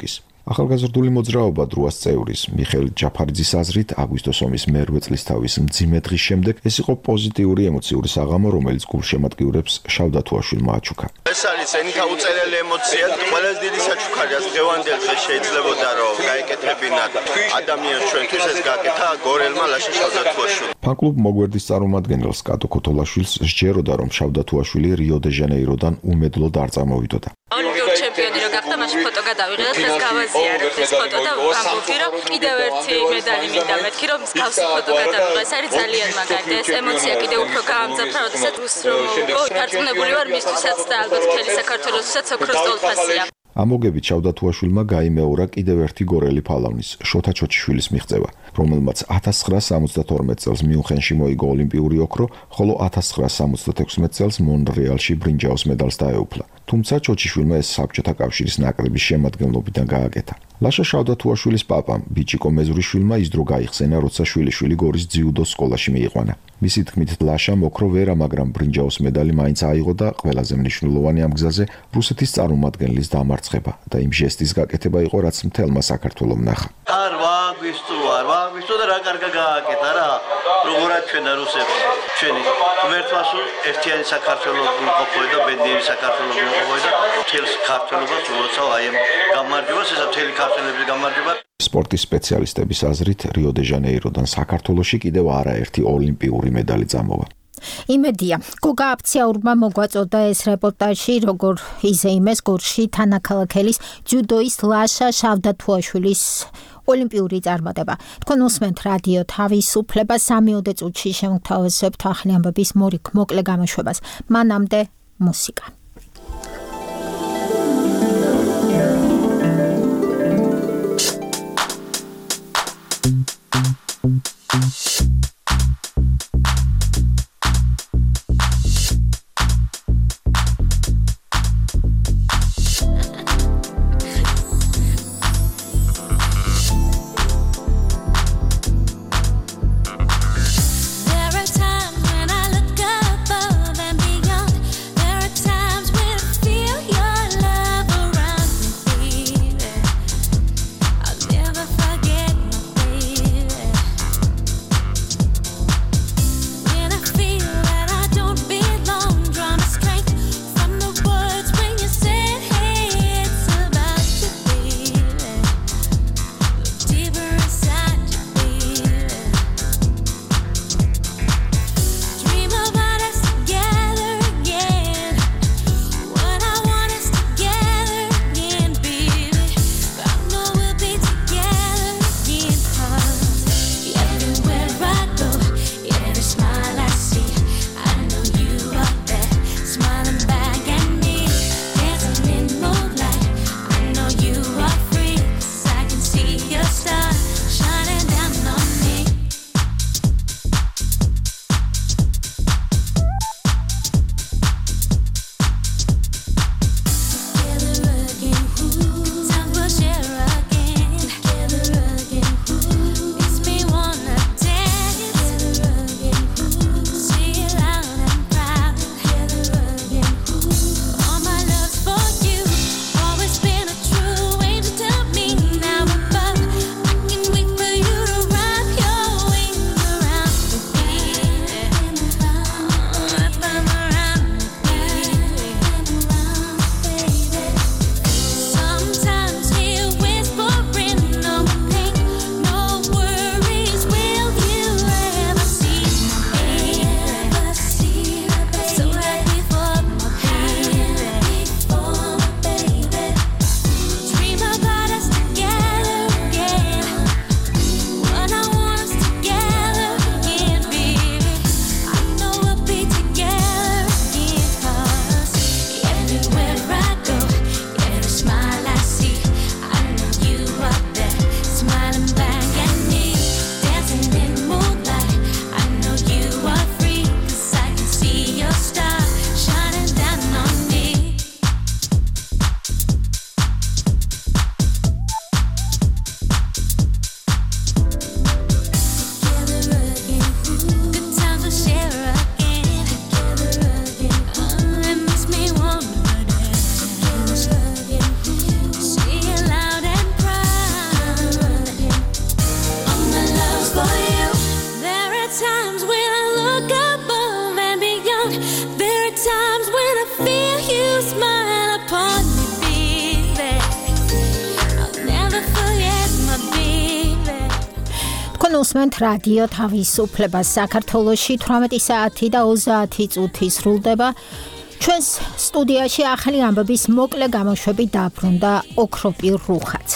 ახალგაზრდული მოძრაობა დროას წევრის მიხეილ ჯაფარიძის აზრით აგვისტოს ომის მერვე წლისთავის მძიმე დღის შემდეგ ეს იყო პოზიტიური ემოციური საღამო, რომელიც გულშემატკივრებს შავდათუაშვილმა აჩუქა. ეს არის ენითა უწერელი ემოცია, ყველაზე დიდი საჩუქარია დღევანდელ დღეს შეიძლებოდა რომ გაეკეთებინათ ადამიანს ჩვენთვის ეს გაკეთა გორელმა ლაშა შავდათუაშვილმა. ფან-კლუბ მოგვერდის წარმომადგენელს კატო ქოთოლაშვილს სჯეროდა რომ შავდათუაშვილი რიო-დე-ჟანეიროდან უმედლოდ არ წამოვიდოდა. ოლიმპიური ჩემპიონი რო გახდა, მაშინ ფოტო გადავიღეთ, დღეს გავაზიარებთ ეს ფოტო და ამბობდი რომ კიდევ ერთი медаლი მინდა მეთქი რომ მსგავსი ფოტო გადავიღე. ეს არის ძალიან მაგარი. ეს ემოცია კიდევ უფრო გაამძაფრა, როდესაც დარწმუნებული ვარ მისთვისაც და ალბათ მთელი საქართველოსთვისაც ოქროს ტოლფასია. ამოგებით შავდათუაშვილმა გაიმეორა კიდევ ერთი გორელი ფალავნის, შოთა ჩოჩიშვილის მიღწევა, რომელმაც 1972 წელს მიუნხენში მოიგო ოლიმპიური ოქრო, ხოლო 1976 წელს მონრეალში ბრინჯაოს მედალს დაეუფლა. თუმცა ჩოჩიშვილმა ეს საბჭოთა კავშირის ნაკრების შემადგენლობიდან გააკეთა. ლაშა შავდათუაშვილის პაპამ, ბიჭიკო მეზურიშვილმა ის დრო გაიხსენა, როცა შვილიშვილი გორის ძიუდოს სკოლაში მიიყვანა. მისი თქმით, ლაშამ ოქრო ვერა, მაგრამ ბრინჯაოს მედალი მაინც აიღო და ყველაზე მნიშვნელოვანი ამ გზაზე რუსეთის წარმომადგენლის დამარცხება და იმ ჟესტის გაკეთება იყო, რაც მთელმა საქართველომ ნახა. არ ვაგვისტო და რა კარგა გააკეთა რა. როგორად ჩვენა რუსებს ჩვენი ღმერთმა სულ ერთიანი საქართველოს გულყოფოა და ბედნიერი საქართველოს გულყოფოა და მთელ საქართველოს უოცავ აი ამ გამარჯვებას, ესა მთელი ქართველების გამარჯვება. სპორტის სპეციალისტების აზრით რიო-დე-ჟანეიროდან საქართველოში კიდევ არაერთი ოლიმპიური медаლი წამოვა. იმედია, გოგა აფციაურმა მოგვაწოდა ეს რეპორტაჟი, როგორ იზეიმეს გორში თანაქალაქელის ჯუდოის ლაშა შავდათუაშვილის ოლიმპიური წარმატება. თქვენ უსმენთ რადიო თავისუფლება 3 წუთში შემოგთავაზებთ ახალი ამბების მოკლე გამოშვებას. მანამდე მუსიკა. There are times when I look above and beyond. There are times თქვენ უსმენთ რადიო თავისუფლებას. საქართველოში 18 საათი და 30 წუთი სრულდება. ჩვენს სტუდიაში ახალი ამბების მოკლე გამოშვებით დაბრუნდა ოქროპი რუხაძე.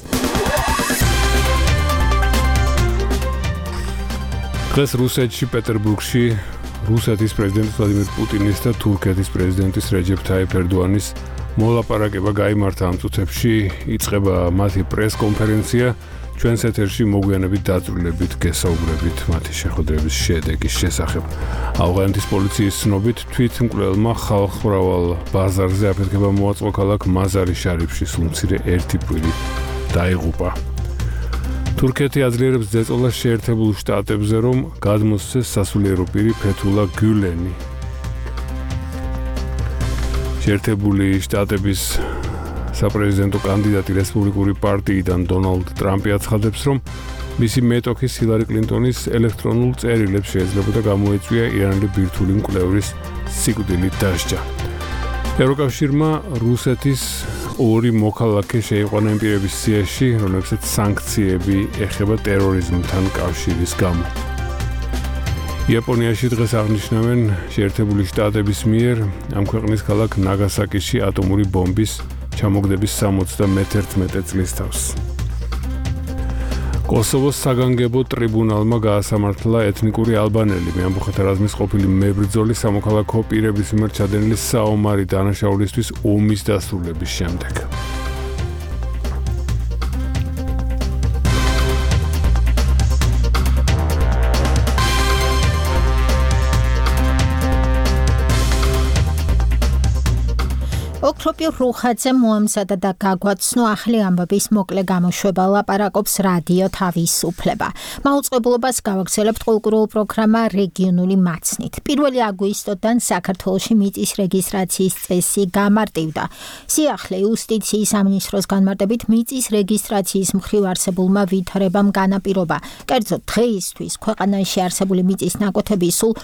დღეს რუსეთში პეტერბურგში რუსეთის პრეზიდენტ ვლადიმირ პუტინის და თურქეთის პრეზიდენტის რეჯეფ თაიფ ერდოანის მოლაპარაკება გაიმართა ამ წუთებში. იწყება მათი პრესკონფერენცია. ჩვენს ეთერში მოგვიანებით დაწვრილებით გესაუბრებით მათი შეხვედრების შედეგის შესახებ. ავღანეთის პოლიციის ცნობით თვითმკვლელმა ხალხმრავალ ბაზარზე აფეთქება მოაწყო ქალაქ მაზარი შარიფში სულ-მცირე ერთი პირი დაიღუპა. თურქეთი აძლიერებს ზეწოლას შეერთებულ შტატებზე, რომ გადმოსცეს სასულიერო პირი ფეთულა გულენი. შეერთებული შტატების საპრეზიდენტო კანდიდატი რესპუბლიკური პარტიიდან დონალდ ტრამპი აცხადებს, რომ მისი მეტოქის ჰილარი კლინტონის ელექტრონულ წერილებს შეიძლებოდა გამოეწვია ირანული ბირთვული მკვლევრის სიკვდილით დასჯა. ევროკავშირმა რუსეთის ორი მოქალაქე შეიყვანა იმ პირების სიაში, რომლებსაც სანქციები ეხება ტერორიზმთან კავშირის გამო. იაპონიაში დღეს აღნიშნავენ შეერთებული შტატების მიერ ამ ქვეყნის ქალაქ ნაგასაკიში ატომური ბომბის ჩამოგდების 71 წლის თავს. კოსოვოს საგანგებო ტრიბუნალმა გაასამართლა ეთნიკური ალბანელი მეამბოხეთა რაზმის ყოფილი მებრძოლი სამოქალაქო პირების მიმართ ჩადენილი საომარი დანაშაულისთვის ომის დასრულების შემდეგ. ოქროპი რუხაძე მოამზადა და გაგვაცნო ახალი ამბების მოკლე გამოშვება ლაპარაკობს რადიო თავისუფლება. მაუწყებლობას გავაგრძელებთ ყოველკვირეულ პროგრამა რეგიონული მაცნით. 1 აგვისტოდან საქართველოში მიწის რეგისტრაციის წესი გამარტივდა. სიახლე იუსტიციის სამინისტროს განმარტებით მიწის რეგისტრაციის მხრივ არსებულმა ვითარებამ განაპირობა. კერძოდ დღეისთვის ქვეყანაში არსებული მიწის ნაკვეთები სულ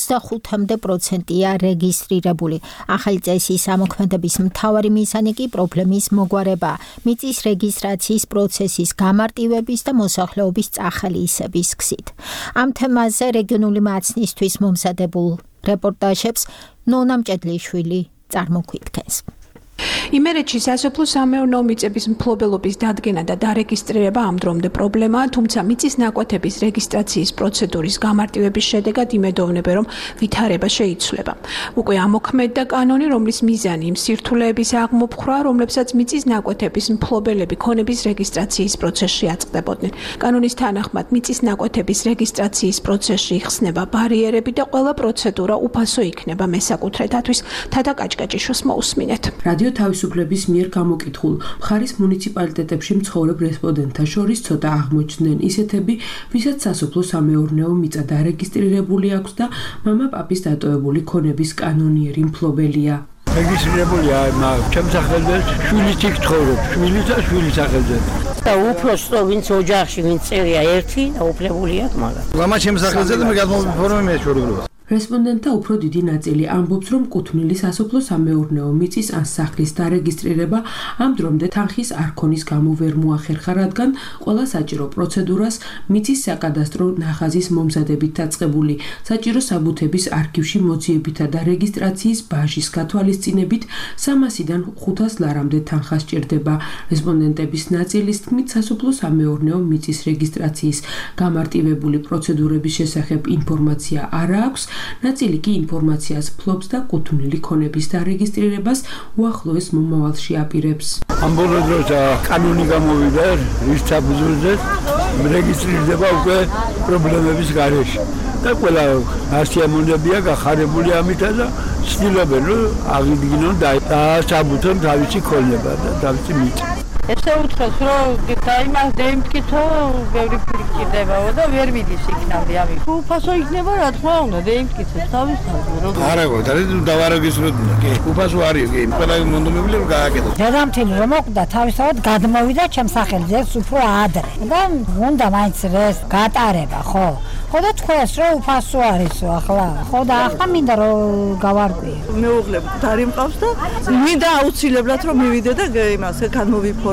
25%-ია რეგისტრირებული. ახალი წესის ამოქმედების მთავარი მიზანი კი პრობლემის მოგვარება, მიწის რეგისტრაციის პროცესის გამარტივების და მოსახლეობის წახალისების გზით. ამ თემაზე რეგიონული მაცნისთვის მომზადებულ რეპორტაჟებს ნონა მჭედლიშვილი წარმოგვიდგენს. იმერეთში სასოფლო-სამეურნეო მიწების მფლობელობის დადგენა და დარეგისტრირება ამ დრომდე პრობლემაა, თუმცა მიწის ნაკვეთების რეგისტრაციის პროცედურის გამარტივების შედეგად იმედოვნებენ, რომ ვითარება შეიცვლება. უკვე ამოქმედდა კანონი, რომლის მიზანი იმ სირთულეების აღმოფხვრა, რომლებსაც მიწის ნაკვეთების მფლობელები ქონების რეგისტრაციის პროცესში აწყდებოდნენ. კანონის თანახმად მიწის ნაკვეთების რეგისტრაციის პროცესში იხსნება ბარიერები და ყველა პროცედურა უფასო იქნება მესაკუთრეთათვის. თათა კაჭკაჭიშოს მოусმინეთ. რადიო თავისუფლების მიერ გამოკითხულ მხარის მუნიციპალიტეტებში მცხოვრებ რესპონდენტთა შორის ცოტა აღმოჩნდნენ ისეთები, ვისაც სასოფლო-სამეურნეო მიწა დარეგისტრირებული აქვს და მამა პაპის დატოვებული ქონების კანონიერი მფლობელია. რეგისტრირებულია ჩემს სახელზე, შვილიც იქ ცხოვრობს, შვილიც და შვილის სახელზე. და უფროსო ვინც ოჯახში ვინც წერია ერთი და უფლებულია მაგრამ. მამა ჩემს სახელზე და მე გადმოვიფორმე მეშვეობლობას. რესპონდენტთა უფრო დიდი ნაწილი ამბობს, რომ კუთვნილი სასოფლო-სამეურნეო მიწის ან სახლის დარეგისტრირება ამ დრომდე თანხის არქონის გამო ვერ მოახერხა, რადგან ყველა საჭირო პროცედურას მიწის საკადასტრო ნახაზის მომზადებით დაწყებული, საჭირო საბუთების არქივში მოძიებითა და რეგისტრაციის ბაჟის გათვალისწინებით 300-დან 500 ლარამდე თანხა სჭირდება. რესპონდენტების ნაწილის თქმით, სასოფლო-სამეურნეო მიწის რეგისტრაციის გამარტივებული პროცედურების შესახებ ინფორმაცია არ აქვს. ნაწილი კი ინფორმაციას ფლობს და კუთვნილი ქონების დარეგისტრირებას უახლოეს მომავალში აპირებს. ამ ბოლო დროს კანონი გამოვიდა, რის საფუძველზე რეგისტრირდება უკვე პრობლემების გარეშე. და ყველა ასიამონებია გახარებული ამითა და ცდილობენ რომ აღიდგინონ და საბუთონ თავისი ქონება და თავისი მიწა. ესე უთხრეს რომ დაიმას დაიმტკიცო ბევრი ფული გჭირდებაო და ვერ მიდის იქნამდე ამი. უფასო იქნება რა თქმა უნდა დაიმტკიცოს თავისთავად რომ არა გო დავარეგისტროთ კი უფასო არის კი ყველა მონდომებული რომ გააკეთოს. დედამთილი რომ მოკვდა თავისთავად გადმოვიდა ჩემს სახელზე უფრო ადრე და უნდა მაინც ეს გატარება ხო და თქვენს რომ უფასო არისო ახლა ხო და ახლა მინდა რომ გავარკვიე. მეუღლე დარი მყავს და მინდა აუცილებლად რომ მივიდე და იმას განმოვიფორმე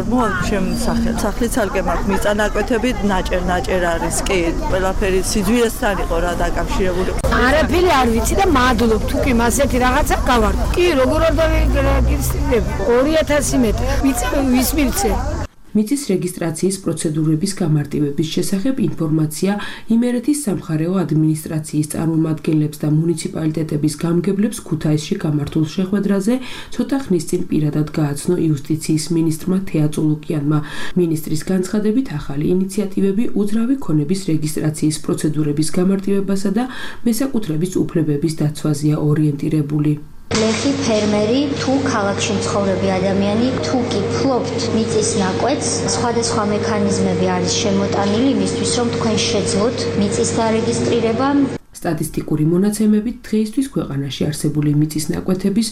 რეფორმა შემოსახել. სახლი ცალკე მაქვს მიწა ნაკვეთები ნაჭერ არის კი ყველაფერი სიძვირესთან იყო რა დაკავშირებული. არაფერი არ ვიცი და მადლობ თუ კი მასეთი რაღაცა გავარ. კი როგორ არ დავიგრეგისტრირებ 2000 მეტრი მიწა ვის მივცე. მიწის რეგისტრაციის პროცედურების გამარტივების შესახებ ინფორმაცია იმერეთის სამხარეო ადმინისტრაციის წარმომადგენლებს და მუნიციპალიტეტების გამგებლებს ქუთაისში გამართულ შეხვედრაზე ცოტა ხნის წინ პირადად გააცნო იუსტიციის მინისტრმა თეატრო ლუკიანმა. მინისტრის განცხადებით ახალი ინიციატივები უძრავი ქონების რეგისტრაციის პროცედურების გამარტივებასა და მესაკუთრების უფლებების დაცვაზეა ორიენტირებული. ლეხი ფერმერი თუ ქალაქში მცხოვრები ადამიანი თუ კი ფლობთ მიწის ნაკვეთს, სხვადასხვა მექანიზმები არის შემოტანილი იმისთვის, რომ თქვენ შეძლოთ მიწის დარეგისტრირება. სტატისტიკური მონაცემებით დღეისთვის ქვეყანაში არსებული მიწის ნაკვეთების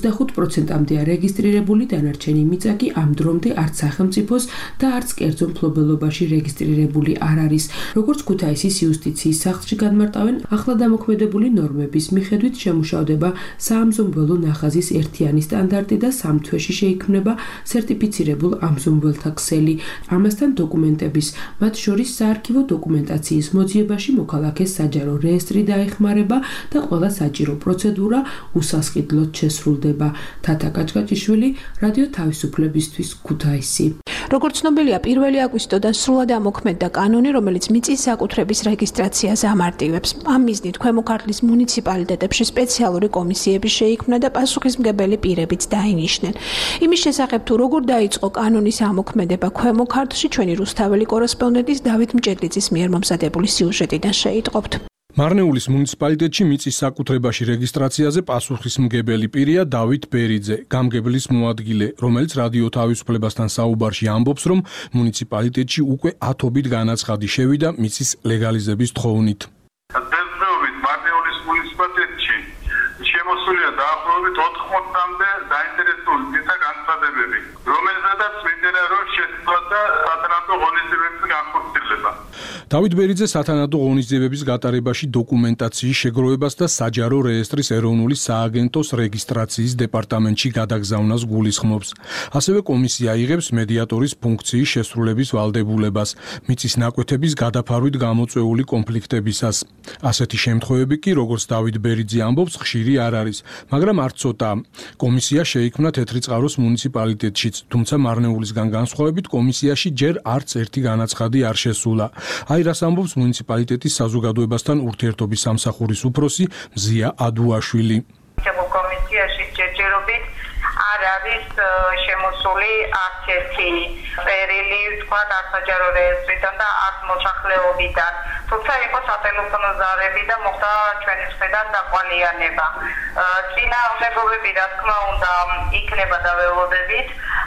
25%-მდეა რეგისტრირებული, დანარჩენი მიწა კი ამ დრომდე არც სახელმწიფოს და არც კერძო მფლობელობაში რეგისტრირებული არ არის. როგორც ქუთაისის იუსტიციის სახლში განმარტავენ, ახლადამოქმედებული ნორმების მიხედვით შემუშავდება საამზომველო ნახაზის ერთიანი სტანდარტი და 3 თვეში შეიქმნება სერტიფიცირებულ ამზომველთა ქსელი. ამასთან დოკუმენტების, მათ შორის საარქივო დოკუმენტაციის მოძიებაში მოქალაქეს საჯარო რეესტრი დაეხმარება და ყველა საჭირო პროცედურა უსასყიდლოდ შესრულდება. თათა კაჭკაჭიშვილი, რადიო თავისუფლებისთვის, ქუთაისი. როგორც ცნობილია, 1 აგვისტოდან სრულად ამოქმედდა კანონი, რომელიც მიწის საკუთრების რეგისტრაციას ამარტივებს. ამ მიზნით ქვემო ქართლის მუნიციპალიტეტებში სპეციალური კომისიები შეიქმნა და პასუხისმგებელი პირებიც დაინიშნენ. იმის შესახებ თუ როგორ დაიწყო კანონის ამოქმედება ქვემო ქართლში, ჩვენი რუსთაველი კორესპონდენტის დავით მჭედლიძის მიერ მომზადებული სიუჟეტიდან შეიტყობთ. მარნეულის მუნიციპალიტეტში მიწის საკუთრებაში რეგისტრაციაზე პასუხისმგებელი პირია დავით ბერიძე, გამგებლის მოადგილე, რომელიც რადიო თავისუფლებასთან საუბარში ამბობს, რომ მუნიციპალიტეტში უკვე 10-ობით განაცხადი შევიდა მიწის ლეგალიზების თხოვნით. დღესდღეობით მარნეულის მუნიციპალიტეტში შემოსულია დაახლოებით 80-მდე დაინტერესებული მიწა განცხადებები, რომელზედაც მინდა რომ შეცვალა სათანადო ღონისძიებების განხორციელება. დავით ბერიძე სათანადო ღონისძიებების გატარებაში დოკუმენტაციის შეგროვებას და საჯარო რეესტრის ეროვნული სააგენტოს რეგისტრაციის დეპარტამენტში გადაგზავნას გულისხმობს. ასევე კომისია იღებს მედიატორის ფუნქციის შესრულების ვალდებულებას მიწის ნაკვეთების გადაფარვით გამოწვეული კონფლიქტებისას. ასეთი შემთხვევები კი, როგორც დავით ბერიძე ამბობს, ხშირი არ არის, მაგრამ არ ცოტა. კომისია შეიქმნა თეთრიწყაროს მუნიციპალიტეტშიც, თუმცა მარნეულისგან განსხვავებით კომისიაში ჯერ არც ერთი განაცხადი არ შესულა. აი რას ამბობს მუნიციპალიტეტის საზოგადოებასთან ურთიერთობის სამსახურის უფროსი მზია ადუაშვილი. კომისიაში ჯერჯერობით არ არის შემოსული არც ერთი წერილი, თქვა საჯარო რეესტრიდან და არც მოსახლეობიდან. თუმცა იყო სატელეფონო ზარები და მოხდა ჩვენი მხრიდან დაყალიანება. წინააღმდეგობები, რა თქმა უნდა, იქნება და ველოდებით.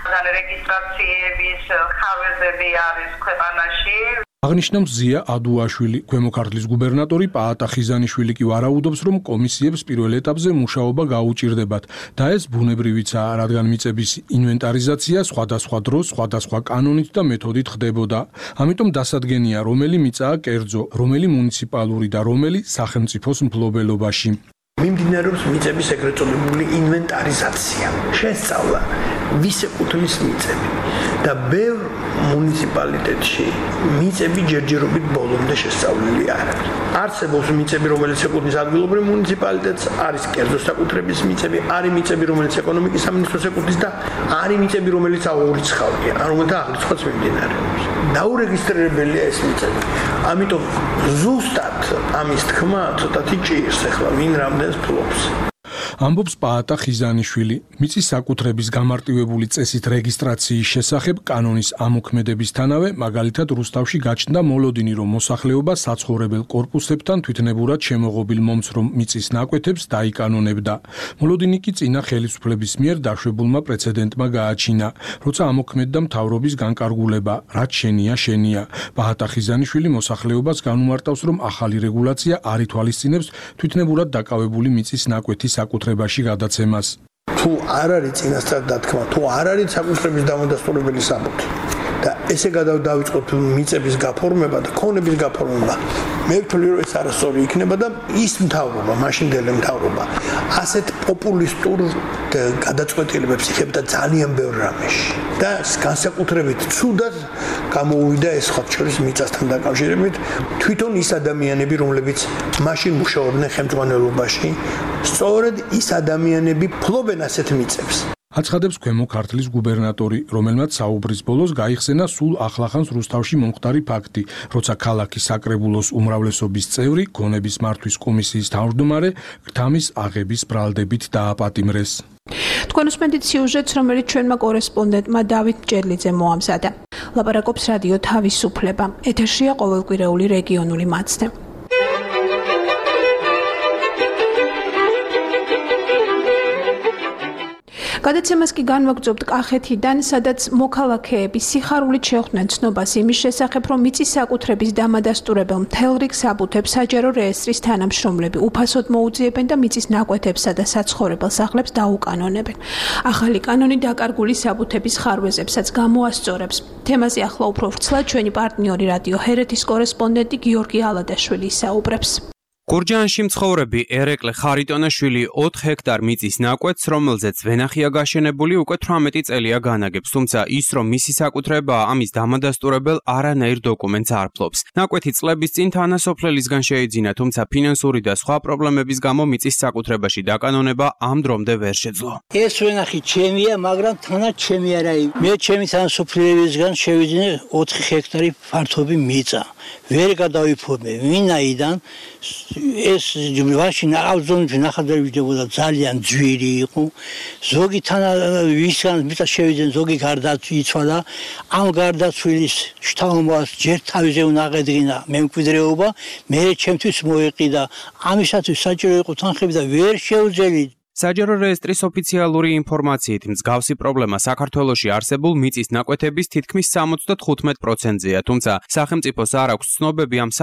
რეგისტრაციების ხარვეზები არის ქვეყანაში. აღნიშნა მზია ადუაშვილი. ქვემო ქართლის გუბერნატორი პაატა ხიზანიშვილი კი ვარაუდობს, რომ კომისიებს პირველ ეტაპზე მუშაობა გაუჭირდებათ და ეს ბუნებრივიცაა, რადგან მიწების ინვენტარიზაცია სხვადასხვა დროს, სხვადასხვა კანონით და მეთოდით ხდებოდა. ამიტომ დასადგენია, რომელი მიწაა კერძო, რომელი მუნიციპალური და რომელი სახელმწიფოს მფლობელობაში. მიმდინარეობს მიწების ეგრეთ წოდებული ინვენტარიზაცია. შესწავლა ვის ეკუთვნის მიწები და ბევრ მუნიციპალიტეტში მიწები ჯერჯერობით ბოლომდე შესწავლილი არ არის. არსებობს მიწები, რომელიც ეკუთვნის ადგილობრივ მუნიციპალიტეტს, არის კერძო საკუთრების მიწები, არის მიწები, რომელიც ეკონომიკის სამინისტროს ეკუთვნის და არის მიწები, რომელიც აურიცხავია, რომელთა აღრიცხვაც მიმდინარეობს. დაურეგისტრირებელია ეს მიწები. ამიტომ ზუსტად ამის თქმა ცოტათი ჭირს ახლა ვინ რამდენს ფლობს. ამბობს პაატა ხიზანიშვილი. მიწის საკუთრების გამარტივებული წესით რეგისტრაციის შესახებ კანონის ამოქმედებისთანავე, მაგალითად რუსთავში გაჩნდა მოლოდინი, რომ მოსახლეობა საცხოვრებელ კორპუსებთან თვითნებურად შემოღობილ მომცრომ მიწის ნაკვეთებს დაიკანონებდა. მოლოდინი კი წინა ხელისუფლების მიერ დაშვებულმა პრეცედენტმა გააჩინა, როცა ამოქმედდა მთავრობის განკარგულება, რაც შენია. პაატა ხიზანიშვილი მოსახლეობას განუმარტავს, რომ ახალი რეგულაცია არ ითვალისწინებს თვითნებურად დაკავებული მიწის ნაკვეთის საკუთრებაში გადაცემას. თუ არ არის წინასწარ დათქმა, თუ არ არის საკუთრების დამადასტურებელი საბუთი, და ესე დავიწყოთ მიწების გაფორმება და ქონების გაფორმება. მე ვთვლი რომ ეს არასწორი იქნება და ის მთავრობა, მაშინდელი მთავრობა ასეთ პოპულისტურ გადაწყვეტილებებს იღებდა ძალიან ბევრ რამეში და განსაკუთრებით ცუდად გამოუვიდა ეს ხალხის მიწასთან დაკავშირებით თვითონ ის ადამიანები, რომლებიც მაშინ მუშაობდნენ ხელმძღვანელობაში, სწორედ ის ადამიანები ფლობენ ასეთ მიწებს. აცხადებს ქვემო ქართლის გუბერნატორი, რომელმაც საუბრის ბოლოს გაიხსენა სულ ახლახანს რუსთავში მომხდარი ფაქტი, როცა ქალაქის საკრებულოს უმრავლესობის წევრი ქონების მართვის კომისიის თავმჯდომარე გრთამის აღების ბრალდებით დააპატიმრეს. თქვენ უსმენთ სიუჟეტს, რომელიც ჩვენმა კორესპონდენტმა დავით ჭერლიძე მოამზადა. ლაპარაკობს რადიო თავისუფლება. ეთერშია ყოველკვირეული რეგიონული მაცდე. გადაცემას კი განვაგრძობთ კახეთიდან, სადაც მოქალაქეები სიხარულით შეხვდნენ ცნობას იმის შესახებ, რომ მიწის საკუთრების დამადასტურებელ მთელ რიგ საბუთებს საჯარო რეესტრის თანამშრომლები უფასოდ მოუძიებენ და მიწის ნაკვეთებსა და საცხოვრებელ სახლებს დაუკანონებენ. ახალი კანონი დაკარგული საბუთების ხარვეზებსაც გამოასწორებს. თემაზე ახლა უფრო ვრცლად ჩვენი პარტნიორი რადიო ჰერეთის კორესპონდენტი გიორგი ალადაშვილი ისაუბრებს. გურჯაანში მცხოვრები ერეკლე ხარიტონაშვილი 4 ჰექტარ მიწის ნაკვეთს, რომელზეც ვენახია გაშენებული, უკვე 18 წელია განაგებს, თუმცა ის, რომ მისი საკუთრებაა, ამის დამადასტურებელ არანაირ დოკუმენტს არ ფლობს. ნაკვეთი წლების წინ თანასოფლელისგან შეიძინა, თუმცა ფინანსური და სხვა პრობლემების გამო მიწის საკუთრებაში დაკანონება ამ დრომდე ვერ შეძლო. ეს ვენახი ჩემია, მაგრამ თანაც ჩემი არა. მე ჩემი თანასოფლელებისგან შევიძინე 4 ჰექტარი ფართობი მიწა. ვერ გადავიფორმე, ვინაიდან ეს მაშინ ავზონში ნახადები ვიდებოდა ძალიან ძვირი იყო. ზოგი თანა ვისგან მიწა შევიძენ, ზოგი გარდაცვლა. ამ გარდაცვლის შთამომავალს ჯერ თავზე უნდა აღედგინა მემკვიდრეობა, მე ჩემთვის მოეყიდა. ამისათვის საჭირო იყო თანხები და ვერ შევძელი. საჯარო რეესტრის ოფიციალური ინფორმაციით მსგავსი პრობლემა საქართველოში არსებულ მიწის ნაკვეთების თითქმის 75%-ზეა, თუმცა სახელმწიფოს არ აქვს ცნობები ამ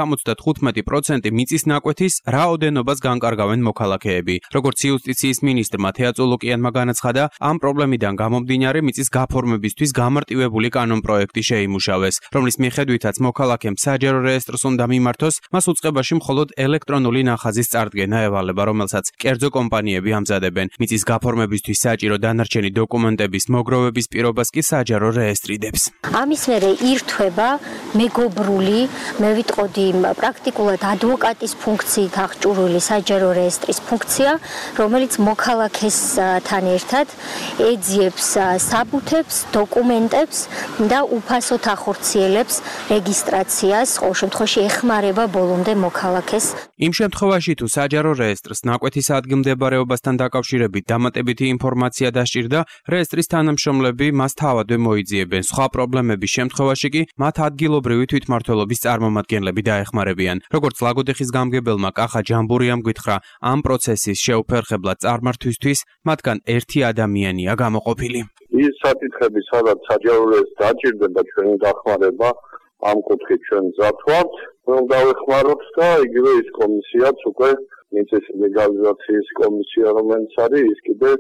75% მიწის ნაკვეთის რაოდენობას განკარგავენ მოქალაქეები. როგორც იუსტიციის მინისტრმა თეაწოლოკიანმა განაცხადა, ამ პრობლემიდან გამომდინარე მიწის გაფორმებისთვის გამარტივებული კანონპროექტი შეიმუშავეს, რომლის მიხედვითაც მოქალაქემ საჯარო რეესტრს უნდა მიმართოს, მას უწყებაში მხოლოდ ელექტრონული ნახაზის წარდგენა ევალება, რომელსაც კერძო კომპანიები ამზადებენ. მიწის გაფორმებისთვის საჭირო დანარჩენი დოკუმენტების მოგროვების პირობას კი საჯარო რეესტრი დებს. ამის მერე ირთვება მეგობრული, მე ვიტყოდი პრაქტიკულად ადვოკატის ფუნქციით აღჭურვილი საჯარო რეესტრის ფუნქცია, რომელიც მოქალაქესთან ერთად ეძიებს საბუთებს, დოკუმენტებს და უფასოდ ახორციელებს რეგისტრაციას, ყოველ შემთხვევაში ეხმარება ბოლომდე მოქალაქეს. იმ შემთხვევაში თუ საჯარო რეესტრს ნაკვეთის ადგილმდებარეობასთან დაკავშირებით დამატებითი ინფორმაცია დასჭირდა, რეესტრის თანამშრომლები მას თავადვე მოიძიებენ. სხვა პრობლემების შემთხვევაში კი მათ ადგილობრივი თვითმმართველობის წარმომადგენლები დაეხმარებიან. როგორც ლაგოდეხის გამგებელმა კახა ჯამბურიამ გითხრა, ამ პროცესის შეუფერხებლად წარმართვისთვის მათგან ერთი ადამიანია გამოყოფილი. ის საკითხები, სადაც საჯარო რეესტრს დაჭირდება და ჩვენი დახმარება, ამ კუთხით ჩვენ მზად ვართ, რომ დავეხმაროთ და იგივე ის კომისიაც უკვე მიწის ლეგალიზაციის კომისია, რომელიც არის, ის კიდე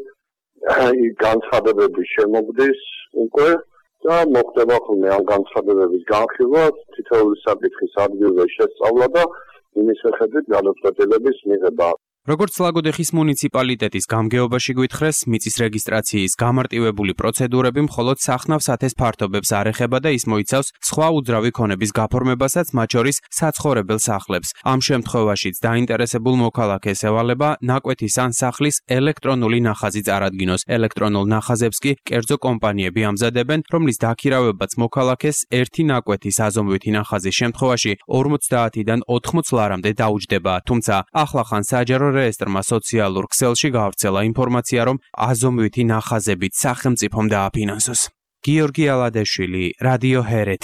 განცხადებების შემოგდის უკვე და მოხდება ხოლმე ამ განცხადებების განხილვა, თითოეული საკითხის ადგილზე შესწავლა და იმის მიხედვით გადაწყვეტილების მიღება. როგორც ლაგოდეხის მუნიციპალიტეტის გამგეობაში გვითხრეს, მიწის რეგისტრაციის გამარტივებული პროცედურები მხოლოდ სახნავ სათეს ფართობებს არ ეხება და ის მოიცავს სხვა უძრავი ქონების გაფორმებასაც, მათ შორის საცხოვრებელ სახლებს. ამ შემთხვევაშიც დაინტერესებულ მოქალაქეს ევალება ნაკვეთის ან სახლის ელექტრონული ნახაზი წარადგინოს. ელექტრონულ ნახაზებს კი კერძო კომპანიები ამზადებენ, რომლის დაქირავებაც მოქალაქეს ერთი ნაკვეთის აზომვითი ნახაზის შემთხვევაში 50-დან 80 ლარამდე დაუჯდება. თუმცა ახლახან საჯარო რეესტრმა სოციალურ ქსელში გავრცელა ინფორმაცია, რომ აზომვითი ნახაზებით სახელმწიფომ დააფინანსოს. გიორგი ალადაშვილი, რადიო ჰერეთი.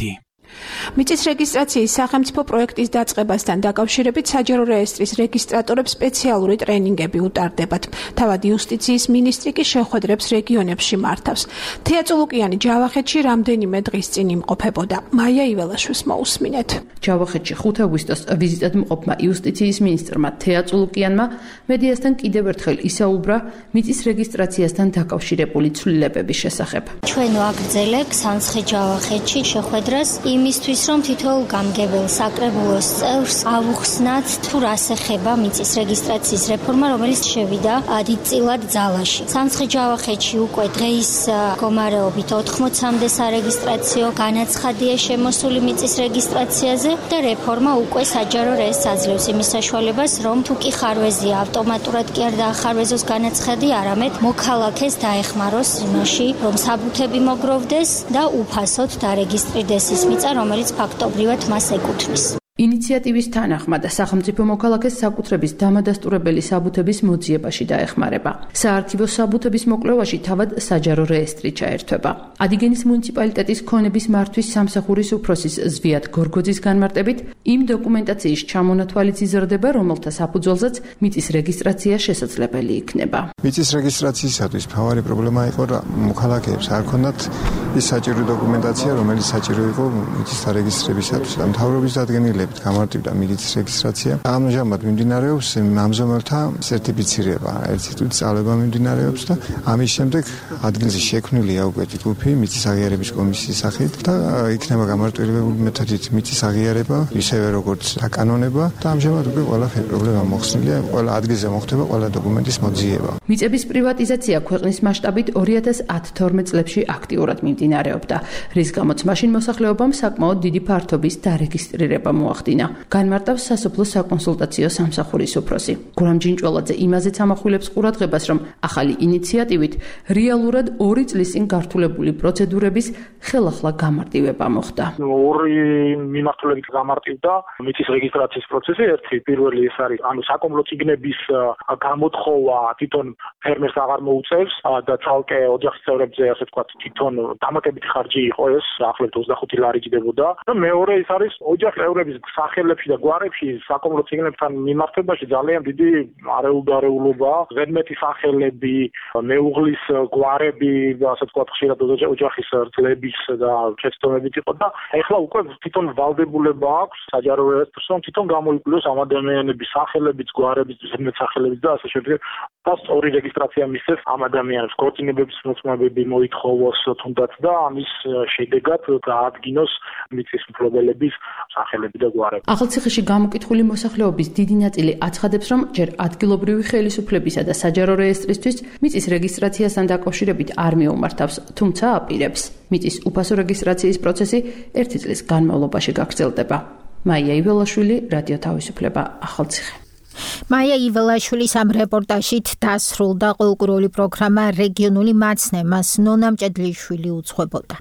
მიწის რეგისტრაციის სახელმწიფო პროექტის დაწყებასთან დაკავშირებით საჯარო რეესტრის რეგისტრატორებს სპეციალური ტრენინგები უტარდებათ. თავად იუსტიციის მინისტრი კი შეხვედრებს რეგიონებში მართავს. თეა წულუკიანი ჯავახეთში რამდენიმე დღის წინ იმყოფებოდა. მაია იველაშვილს მოусმინეთ. ჯავახეთში 5 აგვისტოს ვიზიტად მყოფმა იუსტიციის მინისტრმა თეა წულუკიანმა მედიასთან კიდევ ერთხელ ისაუბრა მიწის რეგისტრაციასთან დაკავშირებული ცვლილებების შესახებ. ჩვენ ვაგრძელებთ სამცხე ჯავახეთში შეხვედრას იმისთვის, რომ თითოეულ გამგებელ საკრებულოს წევრს ავუხსნათ თუ რას ეხება მიწის რეგისტრაციის რეფორმა, რომელიც შევიდა დიდწილად ძალაში. სამცხე ჯავახეთში უკვე დღეის მდგომარეობით 80-მდე სარეგისტრაციო განაცხადია შემოსული მიწის რეგისტრაციაზე და რეფორმა უკვე საჯარო რეესტრს აძლევს იმის საშუალებას, რომ თუ კი ხარვეზია ავტომატურად კი არ დაახარვეზოს განაცხადი, არამედ მოქალაქეს დაეხმაროს იმაში, რომ საბუთები მოგროვდეს და უფასოდ დარეგისტრირდეს ის მიწა, რომელიც ფაქტობრივად მას ეკუთვნის. ინიციატივის თანახმად სახელმწიფო მოქალაქეს საკუთრების დამადასტურებელი საბუთების მოძიებაში დაეხმარება. საარქივო საბუთების მოკვლევაში თავად საჯარო რეესტრი ჩაერთვება. ადიგენის მუნიციპალიტეტის ქონების მართვის სამსახურის უფროსის ზვიად გორგოძის განმარტებით, იმ დოკუმენტაციის ჩამონათვალიც იზრდება, რომელთა საფუძველზეც მიწის რეგისტრაცია შესაძლებელი იქნება. მიწის რეგისტრაციისათვის მთავარი პრობლემა იყო, რომ მოქალაქეებს არ ჰქონდათ ის საჭირო დოკუმენტაცია, რომელიც საჭირო იყო მიწის დარეგისტრირებისათვის. მთავრობის დადგენილებით გამარტივდა მიწის რეგისტრაცია. ამჟამად მიმდინარეობს ამზომელთა სერტიფიცირება, ერთი წუთის წავება მიმდინარეობს და ამის შემდეგ ადგილზე შექმნილია უკვე ჯგუფი მიწის აღიარების კომისიის სახით და იქნება გამარტივებული მეთოდით მიწის აღიარება, ისევე როგორც დაკანონება და ამჟამად უკვე ყველაფერი პრობლემა მოხსნილია, ყველა ადგილზე მოხდება ყველა დოკუმენტის მოძიება. მიწების პრივატიზაცია ქვეყნის მასშტაბით 2010-12 წლებში აქტიურად მიმდინარეობდა, რის გამოც მაშინ მოსახლეობამ საკმაოდ დიდი ფართობის დარეგისტრირება მოახდინა. განმარტავს სასოფლო საკონსულტაციო სამსახურის უფროსი. გურამ ჯინჭველაძე იმაზეც ამახვილებს ყურადღებას, რომ ახალი ინიციატივით რეალურად 2 წლის წინ გართულებული პროცედურების ხელახლა გამარტივება მოხდა. ორი მიმართულებით გამარტივდა მიწის რეგისტრაციის პროცესი. ერთი პირველი ეს არის, საკომლო წიგნების გამოთხოვა თვითონ ფერმერს აღარ მოუწევს და ცალკე ოჯახის წევრებზე, ასე ვთქვათ, თვითონ დამატებითი ხარჯი იყო ეს, ახლობლად 25 ლარი ჯდებოდა და მეორე ის არის ოჯახის წევრების სახელებში და გვარებში საკომლო წიგნებთან მიმართებაში ძალიან დიდი არეულობა, ზედმეტი სახელები, მეუღლის გვარები, ასე ვთქვათ, ხშირად ოჯახის წლების და შეცდომებით იყო და ეხლა უკვე თვითონ ვალდებულება აქვს საჯარო რეესტრს, რომ თვითონ გამოიკვლიოს ამ ადამიანების სახელების, გვარების, ზედმეტ სახელების და ასე შემდეგ და სწორი რეგისტრაცია მისცეს ამ ადამიანებს, ქორწინებების მოწმობები მოითხოვოს თუნდაც და ამის შედეგად გაადგინოს მიწის მფლობელების სახელები და გვარები. ახალციხეში გამოკითხული მოსახლეობის დიდი ნაწილი აცხადებს, რომ ჯერ ადგილობრივი ხელისუფლებისა და საჯარო რეესტრისთვის მიწის რეგისტრაციასთან დაკავშირებით არ მიუმართავს, თუმცა აპირებს. მიწის უფასო რეგისტრაციის პროცესი 1 წლის განმავლობაში გაგრძელდება. მაია იველაშვილი, რადიო თავისუფლება, ახალციხე. მაია იველაშვილის ამ რეპორტაჟით დასრულდა ყოლკურული პროგრამა რეგიონული მაცნემას ნონა მჭედლიშვილი უძღვებოდა.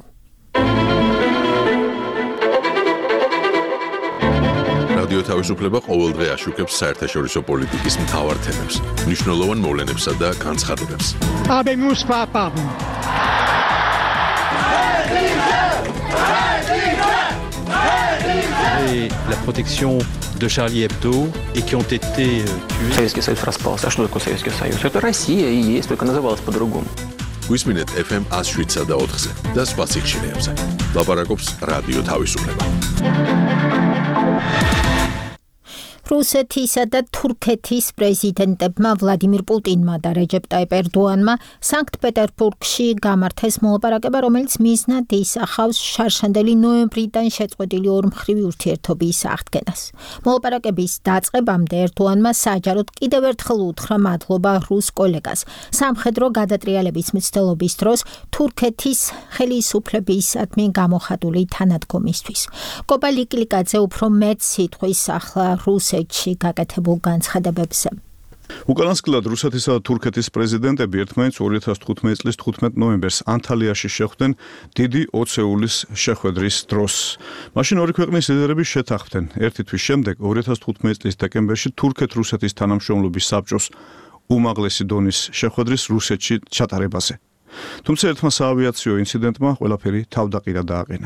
რადიო თავისუფლება ყოველდღე აშუქებს საერთაშორისო პოლიტიკის მთავარ თემებს, მნიშვნელოვან მოვლენებსა და განცხადებებს. La protection de Charlie Hebdo et qui ont été tués. Советский Союз распался. А что такое Советский Союз? Это Россия и есть, только называлась по-другому. გვისმინეთ FM 107-ზე და 4-ზე და სხვა სიხშირეებზე. ლაპარაკობს რადიო თავისუფლება. რუსეთისა და თურქეთის პრეზიდენტებმა ვლადიმირ პუტინმა და რეჯეპ ტაიპ ერდოანმა სანქტ-პეტერბურგში გამართეს მოლაპარაკება, რომელიც მიზნად ისახავს შარშანდელი ნოემბრიდან შეწყვეტილი ორმხრივი ურთიერთობის აღდგენას. მოლაპარაკების დაწყებამდე ერდოანმა საჯაროდ კიდევ ერთხელ უთხრა მადლობა რუს კოლეგას სამხედრო გადატრიალების მცდელობის დროს თურქეთის ხელისუფლებისადმი გამოხატული თანადგომისთვის. კოპა ლიკლიკაძე უფრო მეტ სიტყვის ახლა რუსეთში გაკეთებულ განცხადებებზე. უკანასკნელად რუსეთისა და თურქეთის პრეზიდენტები ერთმანეთს 2015 წლის 15 ნოემბერს ანტალიაში შეხვდნენ დიდი ოცეულის შეხვედრის დროს. მაშინ ორი ქვეყნის ლიდერები შეთანხმდნენ ერთი თვის შემდეგ 2015 წლის დეკემბერში თურქეთ-რუსეთის თანამშრომლობის საბჭოს უმაღლესი დონის შეხვედრის რუსეთში ჩატარებაზე. თუმცა ერთმა საავიაციო ინციდენტმა ყველაფერი თავდაყირა დააყენა.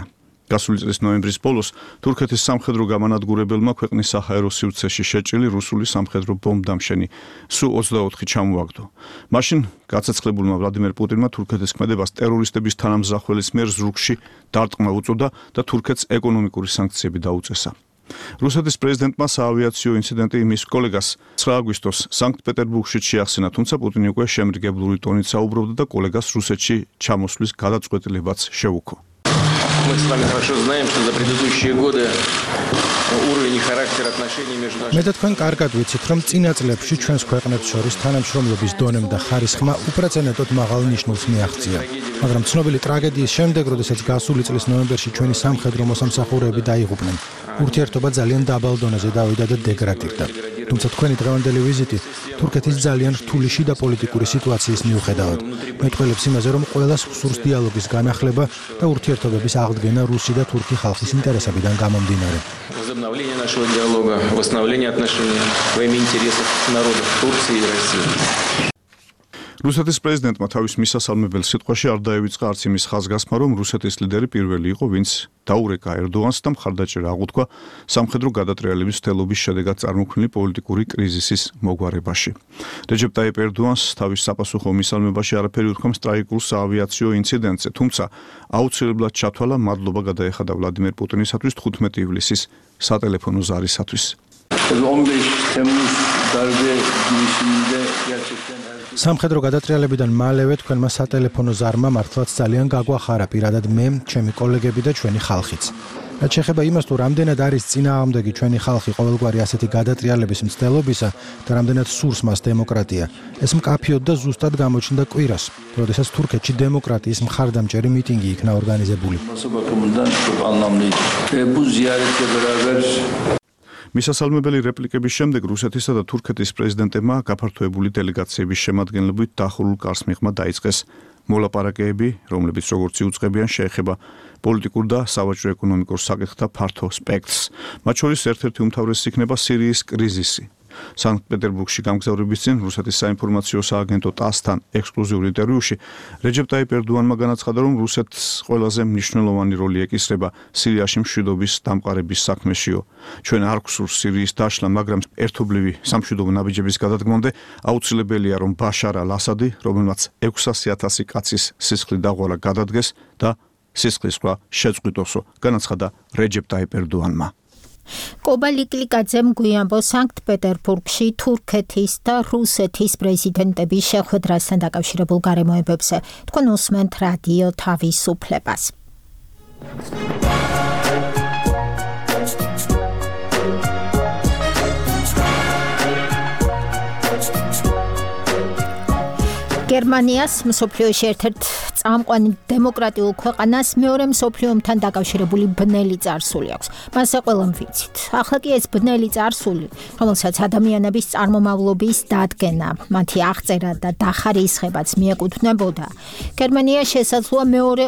გასული წლის ნოემბრის ბოლოს თურქეთის სამხედრო გამანადგურებელმა ქვეყნის საჰაერო სივრცეში შეჭრილი რუსული სამხედრო ბომბდამშენი Su-24 ჩამოაგდო. მაშინ გაცეცხლებულმა ვლადიმერ პუტინმა თურქეთის ქმედებას ტერორისტების თანამზახველის მიერ ზურგში დარტყმა უწოდა და თურქეთს ეკონომიკური სანქციები დაუწესა. რუსეთის პრეზიდენტმა საავიაციო ინციდენტი მის კოლეგას 9 აგვისტოს სანქტ-პეტერბურგში შეახსენა, თუმცა პუტინი უკვე შემრიგებლური ტონით საუბრობდა და კოლეგას რუსეთში ჩამოსვლის გადაწყვეტილებაც შეუქო. Мы с вами хорошо знаем, что за предыдущие годы уровень и характер отношений между нашими... მე და თქვენ კარგად ვიცით, რომ წინა წლებში ჩვენს ქვეყნებს შორის თანამშრომლობის დონემ და ხარისხმა უპრეცედენტოდ მაღალ ნიშნულს მიაღწია. მაგრამ ცნობილი ტრაგედიის შემდეგ, როდესაც გასული წლის ნოემბერში ჩვენი სამხედრო მოსამსახურეები დაიღუპნენ, ურთიერთობა ძალიან დაბალ დონეზე დავიდა და დეგრადირდა. თუმცა თქვენი დღევანდელი ვიზიტი თურქეთის ძალიან რთული შიდა პოლიტიკური სიტუაციის მიუხედავად მეტყველებს იმაზე, რომ ყველას სურს დიალოგის განახლება და ურთიერთობების აღდგენა რუსი და თურქი ხალხის ინტერესებიდან გამომდინარე. Возобновление нашего диалога, восстановление отношений во имя интересов народов Турции и России. რუსეთის პრეზიდენტმა თავის მისასალმებელ სიტყვაში არ დაევიწყა არც იმის ხაზგასმა, რომ რუსეთის ლიდერი პირველი იყო, ვინც დაურეკა ერდოღანს და მხარდაჭერა აღუთქვა სამხედრო გადატრიალების თელობის შედეგად წარმოქმნილი პოლიტიკური კრიზისის მოგვარებაში. რეჯეპ ტაიპ ერდოღანს თავის საპასუხო მისალმებაში არაფერი უთქვამს ტრაგიკულ საავიაციო ინციდენტზე, თუმცა აუცილებლად ჩათვალა მადლობა გადაეხადა ვლადიმერ პუტინისათვის 15 ივლისის სატელეფონო ზარისათვის. 15 თემუს დარბე მისინდე gerçekten სამხედრო გადატრიალებიდან მალევე თქვენმა სატელეფონო ზარმა მართლაც ძალიან გაგვახარა პირადად მე, ჩემი კოლეგები და ჩვენი ხალხიც. რაც შეეხება იმას, თუ რამდენად არის წინააღმდეგი ჩვენი ხალხი ყოველგვარი ასეთი გადატრიალების მცდელობისა და რამდენად სურს მას დემოკრატია, ეს მკაფიოდ და ზუსტად გამოჩნდა კვირას, როდესაც თურქეთში დემოკრატიის მხარდამჭერი მიტინგი იქნა ორგანიზებული. მისასალმებელი რეპლიკების შემდეგ რუსეთისა და თურქეთის პრეზიდენტებმა გაფართოებული დელეგაციების შემადგენლობით დახურულ კარს მიღმა დაიწყეს მოლაპარაკებები, რომლებიც როგორც იუწყებიან შეეხება პოლიტიკურ და სავაჭრო-ეკონომიკურ საკითხთა ფართო სპექტრს. მათ შორის ერთ-ერთი უმთავრესი იქნება სირიის კრიზისი. სანქტ-პეტერბურგში გამგზავრების წინ რუსეთის საინფორმაციო სააგენტო TASS-თან ექსკლუზიურ ინტერვიუში რეჯეპ ტაიპ ერდოღანმა განაცხადა, რომ რუსეთს ყველაზე მნიშვნელოვანი როლი ეკისრება სირიაში მშვიდობის დამყარების საქმეშიო. ჩვენ არ გვსურს სირიის დაშლა, მაგრამ ერთობლივი სამშვიდობო ნაბიჯების გადადგმამდე აუცილებელია, რომ ბაშარ ალ-ასადი, რომელმაც 600,000 კაცის სისხლი დაღვალა, გადადგეს და სისხლის სხვა შეწყვიტოსო, განაცხადა რეჯეპ ტაიპ ერდოღანმა. კობა ლიკლიკაძემ გვიანბო სანქტ-პეტერბურგში თურქეთის და რუსეთის პრეზიდენტების შეხვედრასთან დაკავშირებულ გარემოებებზე. თქვენ უსმენთ რადიო თავისუფლებას. გერმანიას მსოფლიოში ერთ-ერთ წამყვანი დემოკრატიულ ქვეყანას მეორე მსოფლიო ომთან დაკავშირებული ბნელი წარსული აქვს. მას ყველამ ვიცით. ახლა კი ეს ბნელი წარსული, რომელსაც ადამიანების წარმომავლობის დადგენა, მათი აღწერა და დახარისხებაც მიეკუთვნებოდა, გერმანია შესაძლოა მეორე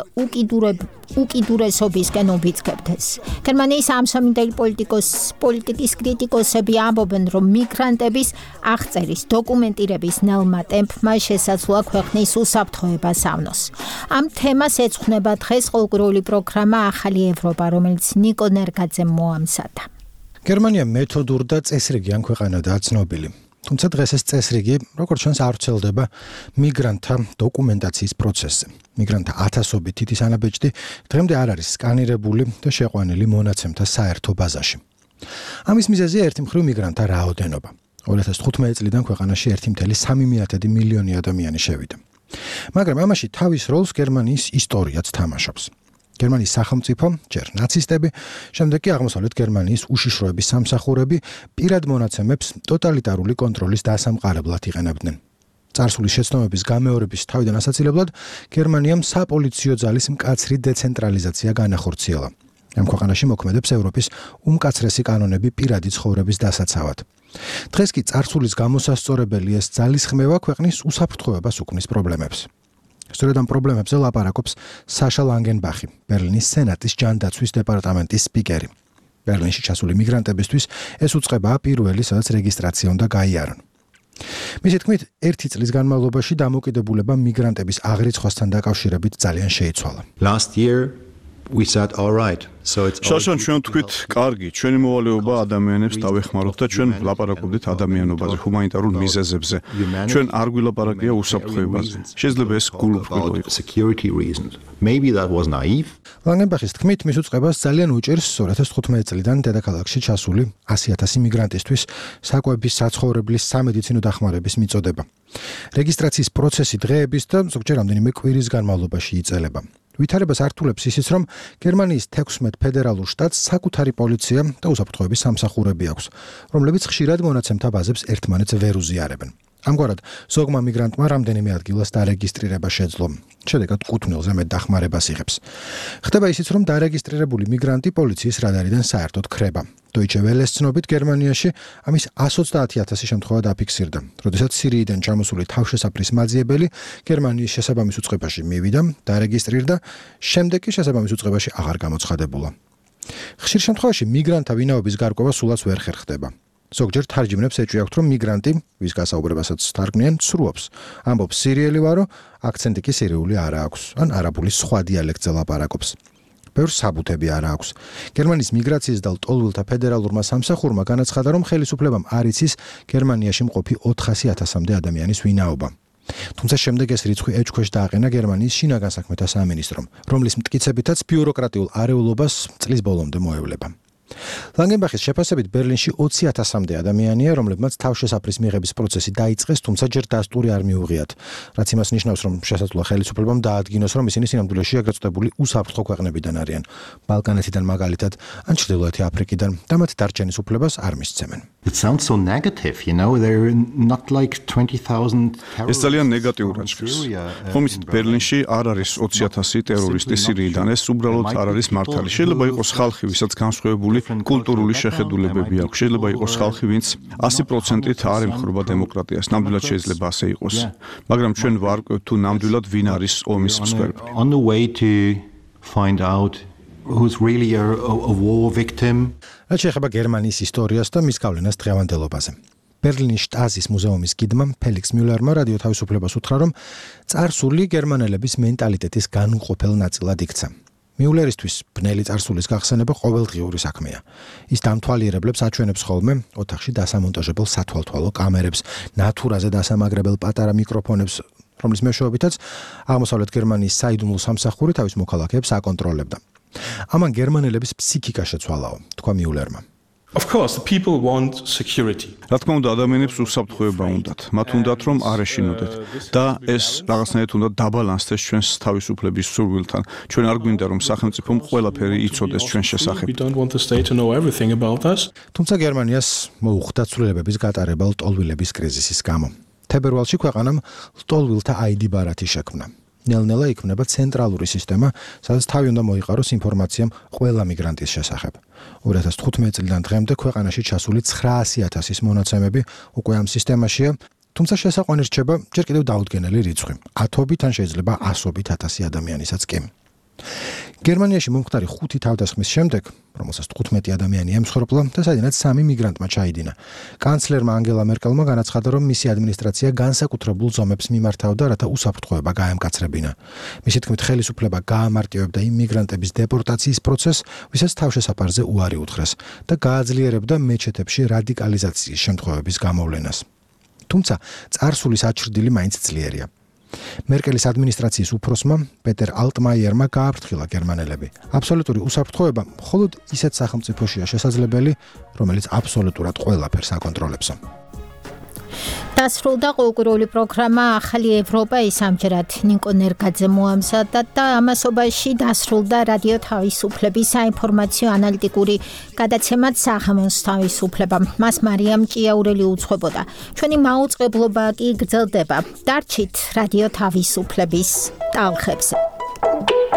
უკიდურესობისკენ უბიძგებდეს. გერმანიის ამსამინდელი პოლიტიკის კრიტიკოსები ამბობენ, რომ მიგრანტების აღწერის დოკუმენტირების ნელმა ტემპმა შესაძლოა ქვეყნის უსაფრთხოებას ავნოს. ამ თემას ეძღვნება დღეს ყოველკვირეული პროგრამა ახალი ევროპა, რომელიც ნიკო ნერგაძემ მოამზადა. გერმანია მეთოდურ და წესრიგიან ქვეყანადაა ცნობილი. თუმცა დღეს ეს წესრიგი, როგორც ჩანს, არ ვრცელდება მიგრანტთა დოკუმენტაციის პროცესზე. მიგრანტთა ათასობით თითის ანაბეჭდი დღემდე არ არის სკანირებული და შეყვანილი მონაცემთა საერთო ბაზაში. ამის მიზეზია ერთი მხრივ მიგრანტთა რაოდენობა. 2015 წლიდან ქვეყანაში 1,3 მილიონი ადამიანი შევიდა. მაგრამ ამაში თავის როლს გერმანიის ისტორიაც თამაშობს. გერმანიის სახელმწიფო, ჯერ ნაცისტები, შემდეგ კი აღმოსავლეთ გერმანიის უშიშროების სამსახურები პირად მონაცემებს ტოტალიტარული კონტროლის დასამყარებლად იყენებდნენ. წარსულის შეცდომების გამეორების თავიდან ასაცილებლად გერმანიამ საპოლიციო ძალის მკაცრი დეცენტრალიზაცია განახორციელა. ამ ქვეყანაში მოქმედებს ევროპის უმკაცრესი კანონები პირადი ცხოვრების დასაცავად. დღეს კი წარსულის გამოსასწორებელი ეს ძალისხმევა ქვეყნის უსაფრთხოებას უქმნის პრობლემებს. სწორედ ამ პრობლემებზე ლაპარაკობს საშა ლანგენბახი, ბერლინის სენატის ჯანდაცვის დეპარტამენტის სპიკერი. ბერლინში ჩასული მიგრანტებისთვის ეს უწყებაა პირველი, სადაც რეგისტრაცია უნდა გაიარონ. მისი თქმით, 1 წლის განმავლობაში დამოკიდებულება მიგრანტების აღრიცხვასთან დაკავშირებით ძალიან შეიცვალა. Last year We said all right. So it's შაშან ჩვენ თქვით, კარგი, ჩვენი მოვალეობა ადამიანებს დავეხმაროთ და ჩვენ ვლაპარაკობდით ადამიანობაზე, ჰუმანიტარულ მიზეზებზე. ჩვენ არ გვილაპარაკია უსაფრთხოებაზე. შეიძლება ეს გულუბრყვილო იყოს. Security reasons. Maybe that was naive. ლანგენბახის თქმით, მის უწყებას ძალიან უჭირს 2015 წლიდან დედაქალაქში ჩასული 100,000 მიგრანტისთვის საკვების საცხოვრებლის სამედიცინო დახმარების მიწოდება. რეგისტრაციის პროცესი დღეების და ზოგჯერ რამდენიმე კვირის განმავლობაში იწყება. ვითარებას ართულებს ისიც, რომ გერმანიის 16 ფედერალურ შტატს საკუთარი პოლიცია და უსაფრთხოების სამსახურები აქვს, რომლებიც ხშირად მონაცემთა ბაზებს ერთმანეთს ვერ უზიარებენ. ამგვარად, ზოგმა მიგრანტმა რამდენიმე ადგილას დარეგისტრირება შეძლო. შედეგად კუთვნილზე მეტ დახმარებას იღებს. ხდება ისიც, რომ დარეგისტრირებული მიგრანტი პოლიციის რადარიდან საერთოდ ქრება. Deutsche Welle-ს ცნობით, გერმანიაში ამის 130,000 შემთხვევა დაფიქსირდა, როდესაც სირიიდან ჩამოსული თავშესაფრის მაძიებელი გერმანიის შესაბამის უწყებაში მივიდა, დარეგისტრირდა, შემდეგ კი შესაბამის უწყებაში აღარ გამოცხადებულა. ხშირ შემთხვევაში მიგრანტთა ვინაობის გარკვევა სულაც ვერ ხერხდება. ზოგჯერ თარჯიმნებს ეჭვიაქვთ, რომ მიგრანტი, ვის გასაუბრებასაც თარგმნიან, ცრუობს. ამბობს სირიელი ვარო, აქცენტი კი სირიული არა აქვს, ან არაბულის სხვა დიალექტზე ლაპარაკობს. ბევრ საბუთები არა აქვს. გერმანიის მიგრაციის და ლტოლვილთა ფედერალურმა სამსახურმა განაცხადა, რომ ხელისუფლებამ არ იცის გერმანიაში მყოფი 400,000-მდე ადამიანის ვინაობა. თუმცა შემდეგ ეს რიცხვი ეჭქვეშ დააყენა გერმანიის შინაგან საქმეთა სამინისტრომ, რომლის მტკიცებითაც ბიუროკრატიულ არეულობას წლის ბოლომდე მოევლება. ლანგენბახის შეფასებით ბერლინში 20,000-მდე ადამიანია, რომლებმაც თავშესაფრის მიღების პროცესი დაიწყეს, თუმცა ჯერ დასტური არ მიუღიათ, რაც იმას ნიშნავს, რომ შესაძლოა ხელისუფლებამ დაადგინოს, რომ ისინი სინამდვილეში ეგრეთ წოდებული უსაფრთხო ქვეყნებიდან არიან, ბალკანეთიდან მაგალითად, ან ჩრდილოეთი აფრიკიდან და მათ დარჩენის უფლებას არ მისცემენ. It sounds so negative, there are not like 20,000 ეს ძალიან ნეგატიურად ჟღერს. ხომ იცით, ბერლინში არ არის 20,000 ტერორისტი სირიიდან, ეს უბრალოდ არ არის მართალი. შეიძლება იყოს ხალხი, ვისაც განსხვავებული კულტურული შეხედულებები აქვს. შეიძლება იყოს ხალხი, ვინც 100%-ით არ ემხრობა დემოკრატიას. ნამდვილად შეიძლება ასე იყოს. მაგრამ ჩვენ ვარკვევთ თუ ნამდვილად ვინ არის ომის მსხვერპლი. On the way to find out who's really a war victim. რაც შეეხება გერმანიის ისტორიას და მის გავლენას დღევანდელობაზე. ბერლინის შტაზის მუზეუმის გიდმა ფელიქს მიულერმა რადიო თავისუფლებას უთხრა, რომ წარსული გერმანელების მენტალიტეტის განუყოფელ ნაწილად იქცა. მიულერისთვის ბნელი წარსულის გახსენება ყოველდღიური საქმეა. ის დამთვალიერებლებს აჩვენებს ხოლმე ოთახში დასამონტაჟებელ სათვალთვალო კამერებს, ნატურაზე დასამაგრებელ პატარა მიკროფონებს, რომლის მეშვეობითაც აღმოსავლეთ გერმანიის საიდუმლო სამსახური თავის მოქალაქეებს აკონტროლებდა. ამან გერმანელების ფსიქიკა შეცვალაო, თქვა მიულერმა. Of course, the people want security. რა თქმა უნდა, ადამიანებს უსაფრთხოება უნდათ. მათ უნდათ, რომ არ ეშინოდეთ და ეს რაღაცნაირად უნდა დაბალანსდეს ჩვენს თავისუფლების სურვილთან. ჩვენ არ გვინდა, რომ სახელმწიფომ ყველაფერი იცოდეს ჩვენ შესახებ. We don't want the state to know everything about us. თუმცა გერმანიას მოუხდა ცვლილებების გატარება ლტოლვილების კრიზისის გამო. თებერვალში ქვეყანამ ლტოლვილთა ID ბარათი შექმნა. ნელ-ნელა იქმნება ცენტრალური სისტემა, სადაც თავი უნდა მოიყაროს ინფორმაცია ყველა მიგრანტის შესახებ. 2015 წლიდან დღემდე ქვეყანაში ჩასული 900,000-ის მონაცემები უკვე ამ სისტემაშია, თუმცა შესაყვანი რჩება ჯერ კიდევ დაუდგენელი რიცხვი. 10-ობით ან შეიძლება 100-ობით 1000 ადამიანისაც კი. გერმანიაში მომხდარი 5 თავდასხმის შემდეგ, რომელსაც 15 ადამიანი ემსხვერპლა და სადაც 3 მიგრანტმა ჩაიდინა. კანცლერმა ანგელა მერკელმა განაცხადა, რომ მისი ადმინისტრაცია განსაკუთრებულ ზომებს მიმართავდა, რათა უსაფრთხოება გაემკაცრებინა. მისი თქმით, ხელისუფლება გაამარტივებდა იმ მიგრანტების დეპორტაციის პროცესს, ვისაც თავშესაფარზე უარი უთხრეს და გააძლიერებდა მეჩეთებში რადიკალიზაციის შემთხვევების გამოვლენას. თუმცა, წარსულის აჩრდილი მაინც ძლიერია. მერკელის ადმინისტრაციის უფროსმა პეტერ ალტმაიერმა გააფრთხილა გერმანელები. აბსოლუტური უსაფრთხოება მხოლოდ ისეთ სახელმწიფოშია შესაძლებელი, რომელიც აბსოლუტურად ყველაფერს აკონტროლებსო. დასრულდა ყურყურული პროგრამა ახალი ევროპა ის ამჯერად ნიკო ნერგაძე მოამზადა და ამასობაში დასრულდა რადიო თავისუფლების საინფორმაციო ანალიტიკური გადაცემაც საღამოს თავისუფლება. მას მარიამ ჭიაურელი უძღვებოდა. ჩვენი მაუწყებლობა კი გრძელდება. დარჩით რადიო თავისუფლების ტალღებზე.